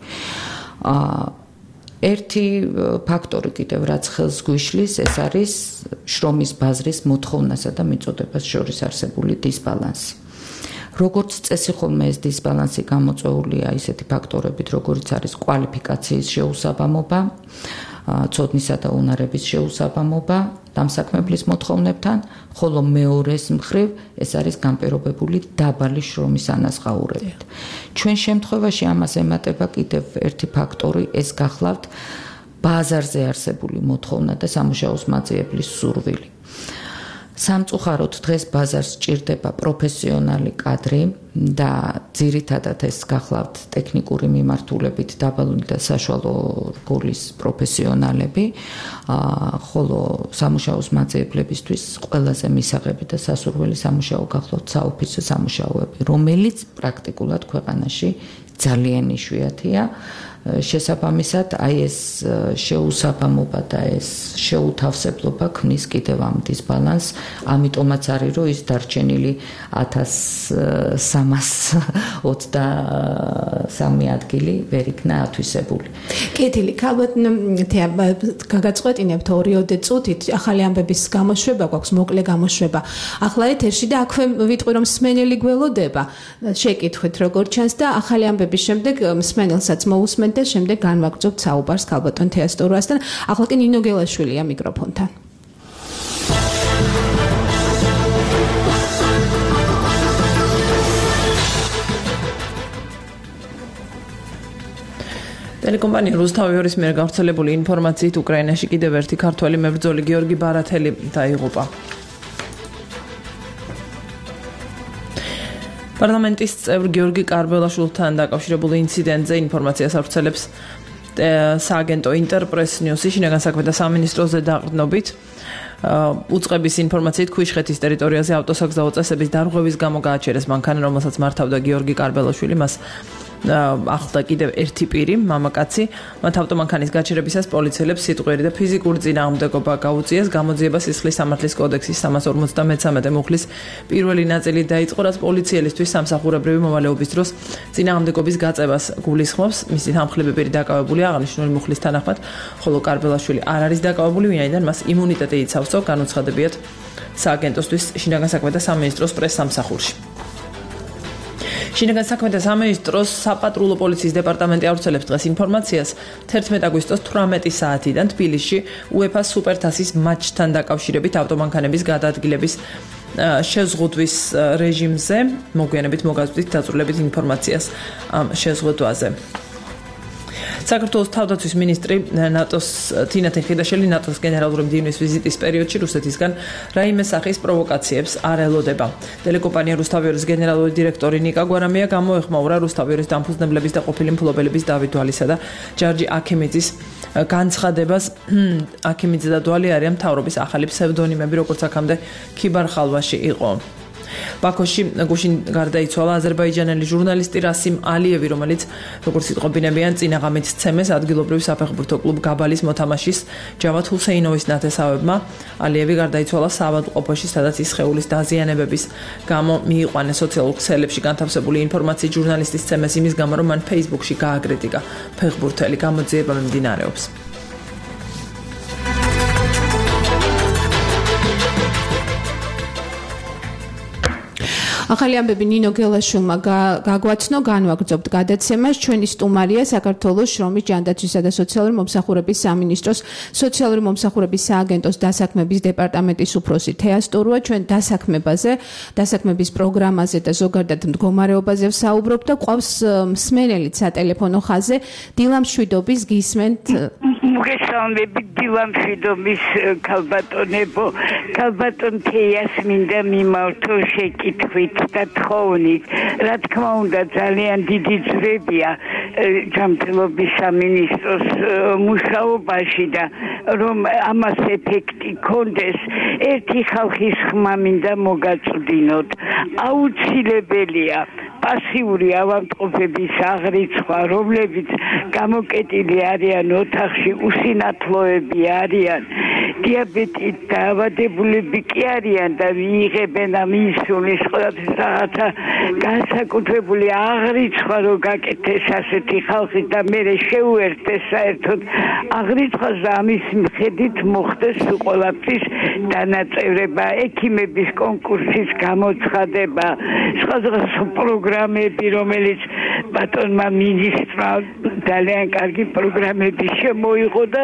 ერთი ფაქტორი კიდევ რაც ხელს გვიშლის, ეს არის შრომის ბაზრის მოთხოვნასა და მიწოდებას შორის არსებული დისბალანსი. როგორც წესი ხოლმე ეს დისბალანსი გამოწვეულია ისეთი ფაქტორებით, როგორიც არის კვალიფიკაციის შეუსაბამობა, ცოდნისა და უნარების შეუსაბამობა დამსაქმებლის მოთხოვნებთან, ხოლო მეორეს მხრივ ეს არის განპირობებული დაბალი შრომის ანაზღაურებით. ჩვენ შემთხვევაში ამას ემატება კიდევ ერთი ფაქტორი, ეს გახლავთ ბაზარზე არსებული მოთხოვნა და სამუშაოს მაძიებლის სურვილი. სამწუხაროდ დღეს ბაზარს ჭირდება პროფესიონალი კადრი და ძირითადად ეს გახლავთ ტექნიკური მიმართულებით დაბალული და საშუალო რგოლის პროფესიონალები, ხოლო სამუშაოს მაძიებლებისთვის ყველაზე მისაღები და სასურველი სამუშაო გახლავთ საოფისო სამუშაოები, რომელიც პრაქტიკულად ქვეყანაში ძალიან იშვიათია. შესაბამისად, აი ეს შეუსაბამობა და ეს შეუთავსებლობა ქმნის კიდევ ამ დისბალანსს, ამიტომაც არის, რომ ის დარჩენილი 1323 ადგილი ვერ იქნა ათვისებული. კეთილი, ალბათ გაგაწყვეტინებთ 2-3 წუთით ახალი ამბების გამოშვება გვაქვს, მოკლე გამოშვება. ახლა ეთერში და აქვე ვიტყვი რომ მსმენელი გველოდება. შეკითხვით როგორ ჩანს და ახალი ამბების შემდეგ მსმენელსაც მოусმენთ და შემდეგ განვაგრძობთ საუბარს ქალბატონ თეასტორასთან. ახლა კი ნინო გელაშვილია მიკროფონთან. ტელეკომპანია რუსთავიორის მიერ გავრცელებული ინფორმაციით უკრაინაში კიდევ ერთი ქართველი მებრძოლი გიორგი ბარათელი დაიღუპა. პარლამენტის წევრ გიორგი კარბელაშვილთან დაკავშირებული ინციდენტზე ინფორმაციას ავრცელებს სააგენტო ინტერპრეს ნიუსი შინაგან საქმეთა სამინისტროს ზედაყრდნობით. უწყების ინფორმაციით ქვიშხეთის ტერიტორიაზე ავტოსაგზაო წესების დარღვევის გამო გააჩერეს მანქანა, რომელსაც მართავდა გიორგი კარბელაშვილი. მას ახლდა კიდევ ერთი პირი, მამაკაცი. მათ ავტომანქანის გაჩერებისას პოლიციელებს სიტყვიერი და ფიზიკური წინააღმდეგობა გაუწიეს. გამოძიება სისხლის სამართლის კოდექსის 353 მუხლის პირველი ნაწილი დაიწყო, რაც პოლიციელისთვის სამსახურებრივი მოვალეობის დროს წინააღმდეგობის გაწევას გულისხმობს. მისი თანხმლები პირი დაკავებულია აღნიშნული მუხლის თანახმად, ხოლო კარბელაშვილი არ არის დაკავებული, ვინაიდან მას იმუნიტეტი იცავსო, განუცხადებიათ სააგენტოსთვის შინაგან საქმეთა სამინისტროს პრეს-სამსახურში. შინაგან საქმეთა სამინისტროს საპატრულო პოლიციის დეპარტამენტი ავრცელებს დღეს ინფორმაციას 11 აგვისტოს 18 საათიდან თბილისში UEFA სუპერთასის მატჩთან დაკავშირებით ავტომანქანების გადაადგილების შეზღუდვის რეჟიმზე. მოგვიანებით მოგაზრდით დაწვრილებით ინფორმაციას ამ შეზღუდვაზე. საქართველოს თავდაცვის მინისტრი ნატოს თინათინ ხიდაშელი ნატოს გენერალური მდივნის ვიზიტის პერიოდში რუსეთისგან რაიმე სახის პროვოკაციებს არ ელოდება. ტელეკომპანია რუსთავიორის გენერალური დირექტორი ნიკა გვარამია გამოეხმაურა რუსთავიორის დამფუძნებლების და ყოფილი მფლობელების დავით დვალისა და ჯარჯი აქიმიძის განცხადებას. აქიმიძე და დვალი არიან მთავრობის ახალი ფსევდონიმები, როგორც აქამდე ქიბარ-ხალვაში იყო. ბაქოში გუშინ გარდაიცვალა აზერბაიჯანელი ჟურნალისტი რასიმ ალიევი, რომელიც როგორც იტყობინებიან წინაღამით ცემეს ადგილობრივ საფეხბურთო კლუბ გაბალის მოთამაშის ჯავად ჰუსეინოვის ნათესავებმა. ალიევი გარდაიცვალა საავადმყოფოში, სადაც ის სხეულის დაზიანებების გამო მიიყვანეს. სოციალურ ქსელებში განთავსებული ინფორმაციით ჟურნალისტის ცემეს იმის გამო, რომ მან Facebook-ში გააკრიტიკა ფეხბურთელი. გამოძიება მიმდინარეობს. ახალი ამბები ნინო გელაშვილმა გაგვაცნო, განვაგრძობთ გადაცემას. ჩვენი სტუმარია საქართველოს შრომის ჯანდაცვისა და სოციალური მომსახურების სამინისტროს სოციალური მომსახურების სააგენტოს დასაქმების დეპარტამენტის უფროსი თეასტორუა. ჩვენ დასაქმების პროგრამაზე და ზოგადად მდგომარეობაზე ვსაუბრობთ და ყავს მსმენელიც სატელეფონო ხაზზე. დილამშვიდობის გისმენთ. მოგესალმებით დილამშვიდობის ქალბატონებო. ქალბატონ თეას მინდა მიმართო შეკითხვით და თხოვნით. რა თქმა უნდა ძალიან დიდი ძვრებია ჯანმრთელობის სამინისტროს მუშაობაში და რომ ამას ეფექტი კონდეს, ერთი ხალხის ხმა მინდა მოგაწვდინოთ. აუცილებელია პასიური ავადმყოფების აღრიცხვა, რომლებიც გამოკეტილი არიან ოთახში, უსინათლოები არიან, დიაბეტით დაავადებულები კი არიან და მიიღებენ ამ ინსულინის ყველაფერს რაღაცა განსაკუთრებული აღრიცხვა რო გაკეთეს ასეთი ხალხის და მერე შეუერთეს საერთოდ აღრიცხვას და ამის მიხედვით მოხდეს ყველაფრის დანაწევრება, ექიმების კონკურსის გამოცხადება, სხვადასხვა პროგრამები, რომელიც ბატონმა მინისტრმა ძალიან კარგი პროგრამები შემოიღო და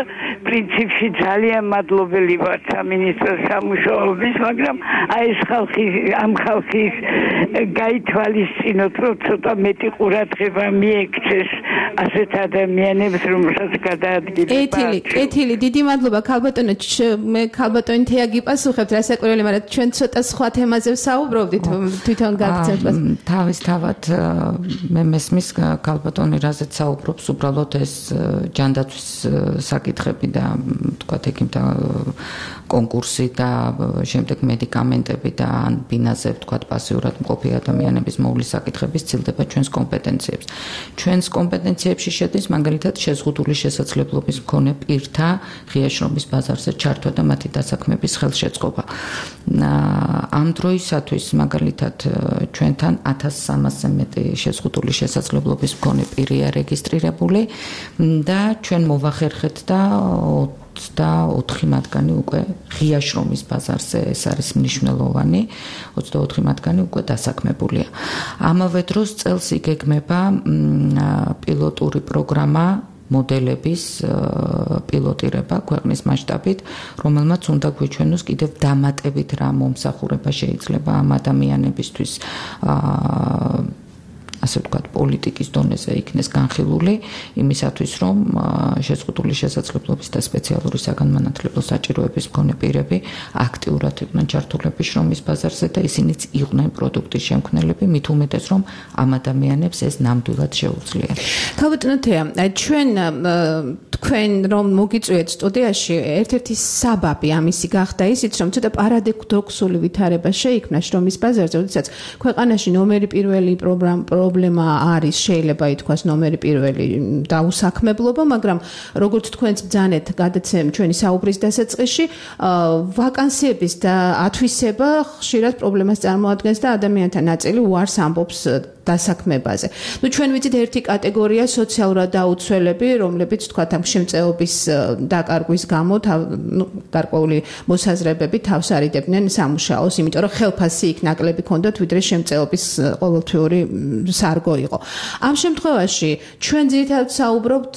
პრინციპში ძალიან მადლობელი ვარ სამინისტროს სამუშაოების, მაგრამ აი ეს ამ ხალხის გაითვალისწინოთ, რომ ცოტა მეტი ყურადღება მიექცეს ასეთ ადამიანებს, რომელსაც გადაადგილება. კეთილი, დიდი მადლობა ქალბატონო, მე ქალბატონი თეა გიპასუხებთ რასაკვირველი, მაგრამ ჩვენ ცოტა სხვა თემაზე ვსაუბრობდით, თვითონ გაგცემთ. თავისთავად მე მესმის ქალბატონი რაზეც საუბრობს, უბრალოდ ეს ჯანდაცვის საკითხები და თქვა ექიმთა კონკურსი და შემდეგ მედიკამენტები და ან ბინაზე თქვა პასიურად მყოფი ადამიანების მოვლის საკითხები ცილდება ჩვენს კომპეტენციებს. ჩვენს კომპეტენციებში შედის მაგალითად შეზღუდული შესაძლებლობის მქონე პირთა ღია შრომის ბაზარზე ჩართვა და მათი დასაქმების ხელშეწყობა. ამ დროისათვის მაგალითად ჩვენთან 1300-ზე მეტი შეზღუდული შესაძლებლობის მქონე პირია რეგისტრირებული და ჩვენ მოვახერხეთ და 24 მათგანი უკვე ღია შრომის ბაზარზე, ეს არის მნიშვნელოვანი, 24 მათგანი უკვე დასაქმებულია. ამავე დროს წელს იგეგმება პილოტური პროგრამა მოდელების პილოტირება ქვეყნის მასშტაბით, რომელმაც უნდა გვიჩვენოს კიდევ დამატებით რა მომსახურება შეიძლება ამ ადამიანებისთვის ასე ვთქვათ, პოლიტიკის დონეზე იქნეს განხილული, იმისათვის, რომ შეზღუდული შესაძლებლობის და სპეციალური საგანმანათლებლო საჭიროების მქონე პირები აქტიურად იყვნენ ჩართულები შრომის ბაზარზე და ისინიც იყვნენ პროდუქტის შემქმნელები, მით უმეტეს, რომ ამ ადამიანებს ეს ნამდვილად შეუძლიათ. ქალბატონო თეა, ჩვენ თქვენ რომ მოგიწვიეთ სტუდიაში, ერთ-ერთი საბაბი ამისი გახდა ისიც, რომ ცოტა პარადოქსული ვითარება შეიქმნა შრომის ბაზარზე, როდესაც ქვეყანაში ნომერი პირველი პრობლემა არის, შეიძლება ითქვას ნომერი პირველი დაუსაქმებლობა, მაგრამ როგორც თქვენც ბრძანეთ გადაცემ ჩვენი საუბრის დასაწყისში, ვაკანსიების და ათვისება ხშირად პრობლემას წარმოადგენს და ადამიანთა ნაწილი უარს ამბობს დასაქმებაზე. ნუ ჩვენ ვიცით ერთი კატეგორია სოციალურად დაუცველები, რომლებიც თქვათ ამ შემწეობის დაკარგვის გამო, გარკვეული მოსაზრებები თავს არიდებდნენ სამუშაოს, იმიტომ რომ ხელფასი იქ ნაკლები ქონდათ, ვიდრე შემწეობის ყოველთვიური სარგო იყო. ამ შემთხვევაში ჩვენ ძირითადად საუბრობთ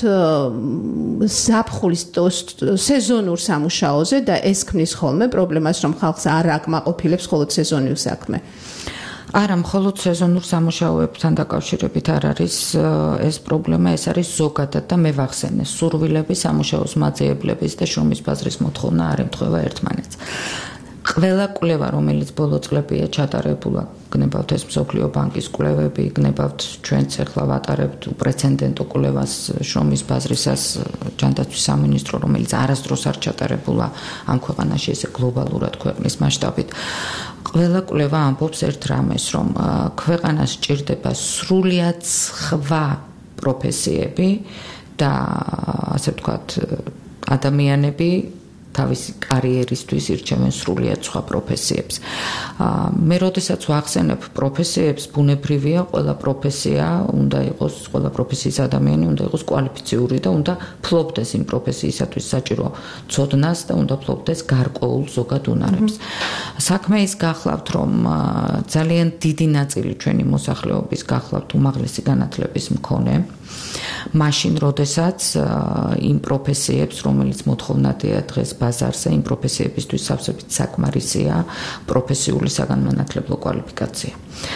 ზაფხულის სეზონურ სამუშაოზე და ეს ქმნის ხოლმე პრობლემას, რომ ხალხს არ აკმაყოფილებს მხოლოდ სეზონურ საქმე. არა, მხოლოდ სეზონურ სამუშაოებთან დაკავშირებით არ არის ეს პრობლემა, ეს არის ზოგადად და მე ვახსენე, სურვილები სამუშაოს მაძიებლების და შრომის ბაზრის მოთხოვნა არ ემთხვევა ერთმანეთს. ყველა კვლევა, რომელიც ბოლო წლებია ჩატარებულა, გნებავთ ეს მსოფლიო ბანკის კვლევები, გნებავთ ჩვენც ახლა ვატარებთ უპრეცედენტო კვლევას შრომის ბაზრისას ჯანდაცვის სამინისტრო, რომელიც არასდროს არ ჩატარებულა ამ ქვეყანაში ესე გლობალურად ქვეყნის მასშტაბით. ყველა კვლევა ამბობს ერთ რამეს, რომ ქვეყანას სჭირდება სრულიად სხვა პროფესიები და ასე ვთქვათ, ადამიანები თავისი კარიერისთვის ირჩევენ სრულიად სხვა პროფესიებს. მე როდესაც ვახსენებ პროფესიებს, ბუნებრივია, ყველა პროფესია უნდა იყოს, ყველა პროფესიის ადამიანი უნდა იყოს კვალიფიციური და უნდა ფლობდეს იმ პროფესიისათვის საჭირო ცოდნას და უნდა ფლობდეს გარკვეულ ზოგად უნარებს. საქმე ის გახლავთ, რომ ძალიან დიდი ნაწილი ჩვენი მოსახლეობის გახლავთ უმაღლესი განათლების მქონე. მაშინ, როდესაც იმ პროფესიებს, რომელიც მოთხოვნადია დღეს ბაზარზე, იმ პროფესიებისთვის სავსებით საკმარისია პროფესიული საგანმანათლებლო კვალიფიკაცია.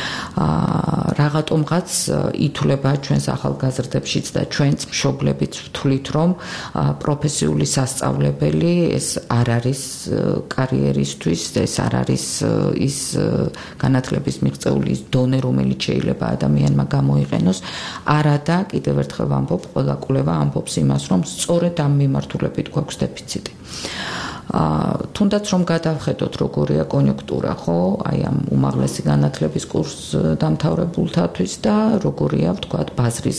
რაღაცომღაც ითვლება ჩვენს ახალგაზრდებშიც და ჩვენც მშობლებიც ვთვლით, რომ პროფესიული სასწავლებელი ეს არ არის კარიერისთვის, ეს არ არის ის განათლების მიღწეული ის დონე, რომელიც შეიძლება ადამიანმა გამოიყენოს, არადა კიდევ ერთხელ ვამბობ, ყველა კვლევა ამბობს იმას, რომ სწორედ ამ მიმართულებით გვაქვს დეფიციტი. თუნდაც რომ გადავხედოთ როგორია კონიუნქტურა, ხო, აი ამ უმაღლესი განათლების კურს დამთავრებულთათვის და როგორია, ვთქვათ, ბაზრის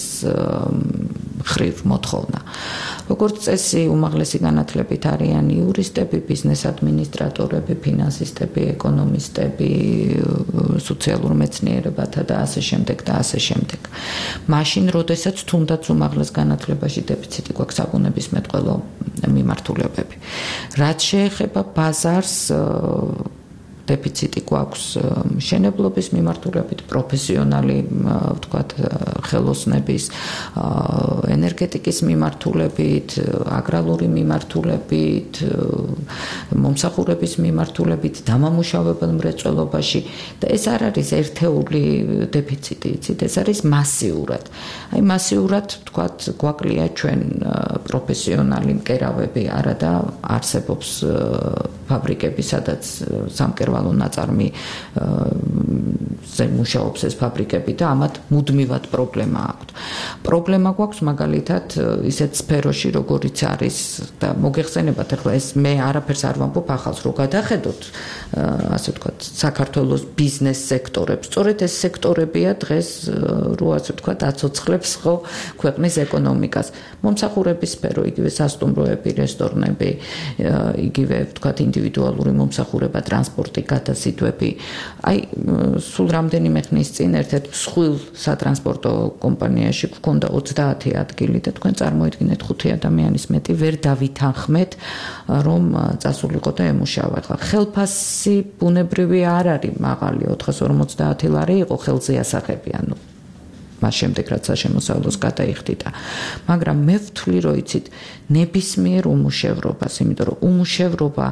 ხრივ მოთხოვნა. როგორც წესი, უმაღლესი განათლებით არიან იურისტები, ბიზნეს ადმინისტრატორები, ფინანსისტები, ეკონომისტები, სოციალურ მეცნიერებათა და ასე შემდეგ და ასე შემდეგ. მაშინ, როდესაც თუნდაც უმაღლეს განათლებაში დეფიციტი გვაქვს საბუნებისმეტყველო მიმართულებები. რაც შეეხება ბაზარს, დეფიციტი გვაქვს მშენებლობის მიმართულებით, პროფესიონალი, ვთქვათ, ხელოსნების, ენერგეტიკის მიმართულებით, აგრარული მიმართულებით, მომსახურების მიმართულებით, დამამუშავებელ მრეწველობაში და ეს არ არის ერთეული დეფიციტი, იცით, ეს არის მასიურად. აი მასიურად თქვათ, გვაკლია ჩვენ პროფესიონალი მკერავები, არადა არსებობს ფაბრიკები, სადაც სამკერვალო ნაწარმი მუშაობს ეს ფაბრიკები და ამათ მუდმივად პრობლემა აქვს. პრობლემა გვაქვს მაგალითად ისეთ სფეროში, როგორიც არის და მოგეხსენებათ ახლა ეს მე არაფერს არ ვამბობ ახალს, რო გადახედოთ ასე ვთქვათ, საქართველოს ბიზნეს სექტორებს. სწორედ ეს სექტორებია დღეს რო ასე ვთქვათ, აცოცხლებს ხო ქვეყნის ეკონომიკას. მომსახურების სფერო, იგივე სასტუმროები, რესტორნები, იგივე ვთქვათ, ინდივიდუალური მომსახურება, ტრანსპორტი, გადასიტვები. აი, სულ რამდენიმე ხნის წინ ერთ-ერთ მსხვილ სატრანსპორტო კომპანიაში გვქონდა 30 ადგილი და თქვენ წარმოიდგინეთ 5 ადამიანის მეტი ვერ დავითანხმეთ, რომ წასულიყო და ემუშავა. ახლა ხელფასი ბუნებრივი არ არის მაღალი, 450 ლარი იყო ხელზე ასახები, ანუ მას შემდეგ რაც შემოსავლოს გადაიხდიდა. მაგრამ მე ვთვლი, რომ იცით, ნებისმიერ უმუშევრობას, იმიტომ რომ უმუშევრობა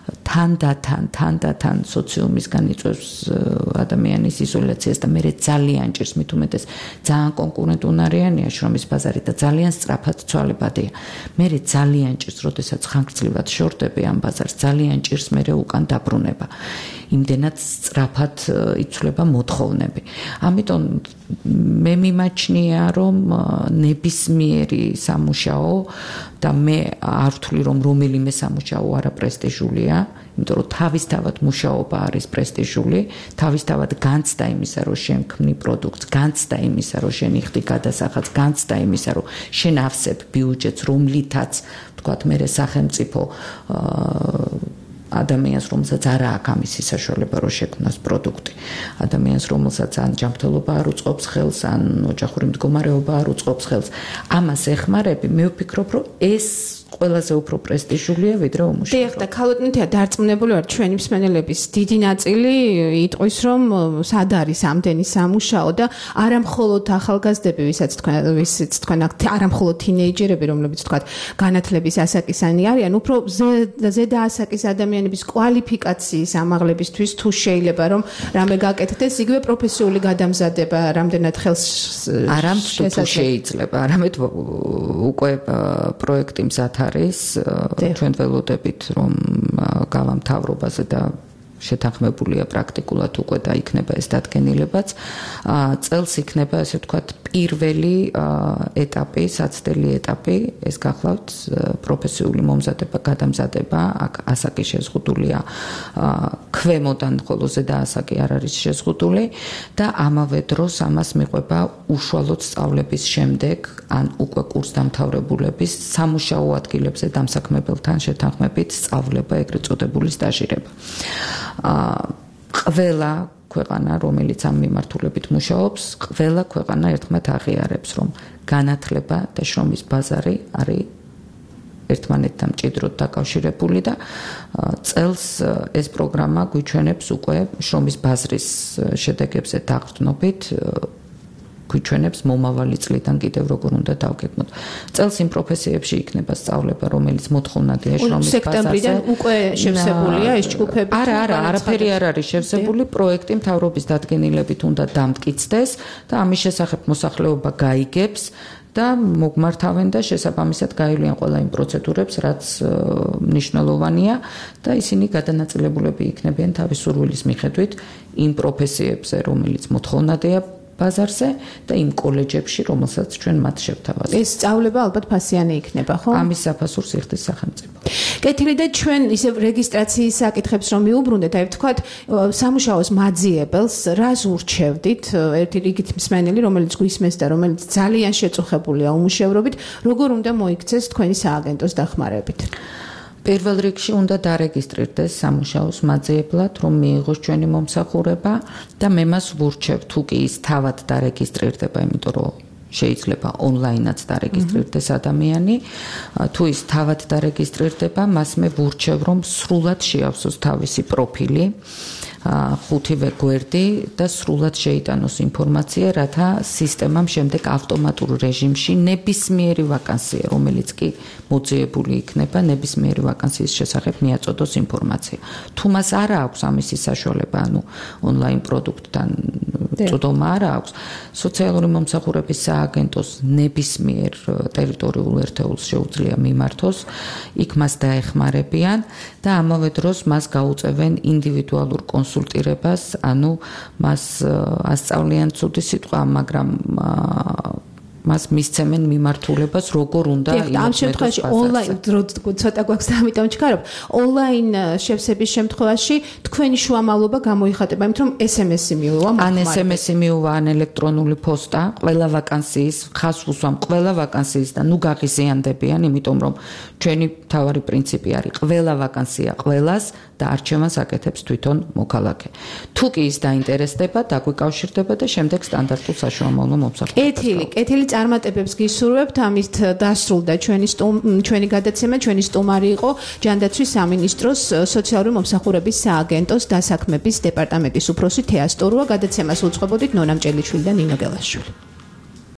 თანდათან სოციუმისგან იწვევს ადამიანის იზოლაციას და მე ძალიან ჭირს, მით უმეტეს ძალიან კონკურენტუნარიანია შრომის ბაზარი და ძალიან სწრაფად ცვალებადია. მე ძალიან ჭირს, როდესაც ხანგრძლივად შორდები ამ ბაზარს, ძალიან ჭირს მე უკან დაბრუნება. იმდენად სწრაფად იცვლება მოთხოვნები. ამიტომ მე მიმაჩნია, რომ ნებისმიერი სამუშაო და მე არ ვთვლი, რომ რომელიმე სამუშაო არაპრესტიჟულია, იმიტომ რომ თავისთავად მუშაობა არის პრესტიჟული, თავისთავად განცდა იმისა, რომ შენ ქმნი პროდუქტს, განცდა იმისა, რომ შენ იხდი გადასახადს, განცდა იმისა, რომ შენ ავსებ ბიუჯეტს, რომლითაც ვთქვათ, მე სახელმწიფო ადამიანს, რომელსაც არ აქვს ამისი საშუალება, რომ შექმნას პროდუქტი. ადამიანს, რომელსაც ან ჯანმრთელობა არ უწყობს ხელს, ან ოჯახური მდგომარეობა არ უწყობს ხელს. ამას ეხმარები, მე ვფიქრობ, რომ ეს ყველაზე უფრო პრესტიჟულია, ვიდრე უმუშევრობა. დიახ, და ქალბატონია დარწმუნებული ვარ, ჩვენი მსმენელების დიდი ნაწილი იტყვის, რომ სად არის ამდენი სამუშაო და არა მხოლოდ ახალგაზრდები, ვისაც თქვენ არა მხოლოდ თინეიჯერები, რომლებიც თქვათ განათლების ასაკისანი არიან, უფრო ზედა ასაკის ადამიანების კვალიფიკაციის ამაღლებისთვის თუ შეიძლება რომ რამე გაკეთდეს, იგივე პროფესიული გადამზადება, რამდენად ხელს არა თუ შეიძლება, არამედ უკვე პროექტი მზად არის, ჩვენ ველოდებით, რომ გავამთავრობაზე და შეთანხმებულია პრაქტიკულად უკვე და იქნება ეს დადგენილებაც. წელს იქნება, ესე ვთქვათ, პირველი ეტაპი, საცდელი ეტაპი, ეს გახლავთ პროფესიული მომზადება, გადამზადება, აქ ასაკი შეზღუდულია ქვემოდან, ხოლო ზედა ასაკი არ არის შეზღუდული და ამავე დროს ამას მიყვება უშუალოდ სწავლების შემდეგ, ან უკვე კურსდამთავრებულების სამუშაო ადგილებზე დამსაქმებელთან შეთანხმებით სწავლება, ეგრეთ წოდებული სტაჟირება. ყველა ქვეყანა, რომელიც ამ მიმართულებით მუშაობს, ყველა ქვეყანა ერთხმად აღიარებს, რომ განათლება და შრომის ბაზარი არის ერთმანეთთან მჭიდროდ დაკავშირებული და წელს ეს პროგრამა გვიჩვენებს უკვე შრომის ბაზრის შედეგებზე დაყრდნობით გვიჩვენებს მომავალი წლიდან კიდევ როგორ უნდა დავგეგმოთ. წელს იმ პროფესიებში იქნება სწავლება, რომელიც მოთხოვნადია შრომის ბაზარზე. სექტემბრიდან უკვე შევსებულია ეს ჯგუფები? არა, არაფერი არ არის შევსებული, პროექტი მთავრობის დადგენილებით უნდა დამტკიცდეს და ამის შესახებ მოსახლეობა გაიგებს და მოგმართავენ და შესაბამისად გაივლიან ყველა იმ პროცედურებს, რაც მნიშვნელოვანია და ისინი გადანაწილებულები იქნებიან თავის სურვილის მიხედვით იმ პროფესიებზე, რომელიც მოთხოვნადია ბაზარზე და იმ კოლეჯებში, რომელსაც ჩვენ მათ შევთავაზებთ. ეს სწავლება ალბათ ფასიანი იქნება, ხო? ამის საფასურს იხდის სახელმწიფო. კეთილი და ჩვენ ისე რეგისტრაციის საკითხებს რომ მიუბრუნდეთ, აი ვთქვათ, სამუშაოს მაძიებელს რას ურჩევდით? ერთი რიგით მსმენელი, რომელიც გვისმენს და რომელიც ძალიან შეწუხებულია უმუშევრობით, როგორ უნდა მოიქცეს თქვენი სააგენტოს დახმარებით? პირველ რიგში უნდა დარეგისტრირდეს სამუშაოს მაძიებლად, რომ მიიღოს ჩვენი მომსახურება და მე მას ვურჩევ, თუ კი ის თავად დარეგისტრირდება, იმიტომ რომ შეიძლება ონლაინაც დარეგისტრირდეს ადამიანი, თუ ის თავად დარეგისტრირდება, მას მე ვურჩევ, რომ სრულად შეავსოს თავისი პროფილი, 5-ვე გვერდი და სრულად შეიტანოს ინფორმაცია, რათა სისტემამ შემდეგ ავტომატურ რეჟიმში ნებისმიერი ვაკანსია, რომელიც კი მოძიებული იქნება, ნებისმიერი ვაკანსიის შესახებ მიაწოდოს ინფორმაცია. თუ მას არ აქვს ამისი საშუალება, ანუ ონლაინ პროდუქტთან წვდომა არ აქვს, სოციალური მომსახურების სააგენტოს ნებისმიერ ტერიტორიულ ერთეულს შეუძლია მიმართოს, იქ მას დაეხმარებიან და ამავე დროს მას გაუწევენ ინდივიდუალურ კონსულტირებას, ანუ მას ასწავლიან ცუდი სიტყვა, მაგრამ მას მისცემენ მიმართულებას, როგორ უნდა იმოქმედოს. ამ შემთხვევაში ონლაინ ცოტა გვაქვს და ამიტომ ვჩქარობ. ონლაინ შევსების შემთხვევაში თქვენი შუამავლობა გამოიხატება, იმიტომ რომ SMS-ი მიუვა ან SMS-ი მიუვა, ან ელექტრონული პოსტა, ყველა ვაკანსიის ხაზს უსვამ, ყველა ვაკანსიის და ნუ გაღიზიანდებიან, იმიტომ რომ ჩვენი მთავარი პრინციპი არის ყველა ვაკანსია ყველას და არჩევანს აკეთებს თვითონ მოქალაქე. თუ კი ის დაინტერესდება, დაგვიკავშირდება და შემდეგ სტანდარტულ საშუალო მომსახურებას. კეთილი წარმატებებს გისურვებთ, ამით დასრულდა ჩვენი გადაცემა, ჩვენი სტუმარი იყო ჯანდაცვის სამინისტროს სოციალური მომსახურების სააგენტოს დასაქმების დეპარტამენტის უფროსი თეა სტორუა. გადაცემას უწყობოდით ნონა მჭელიშვილი და ნინო გელაშვილი.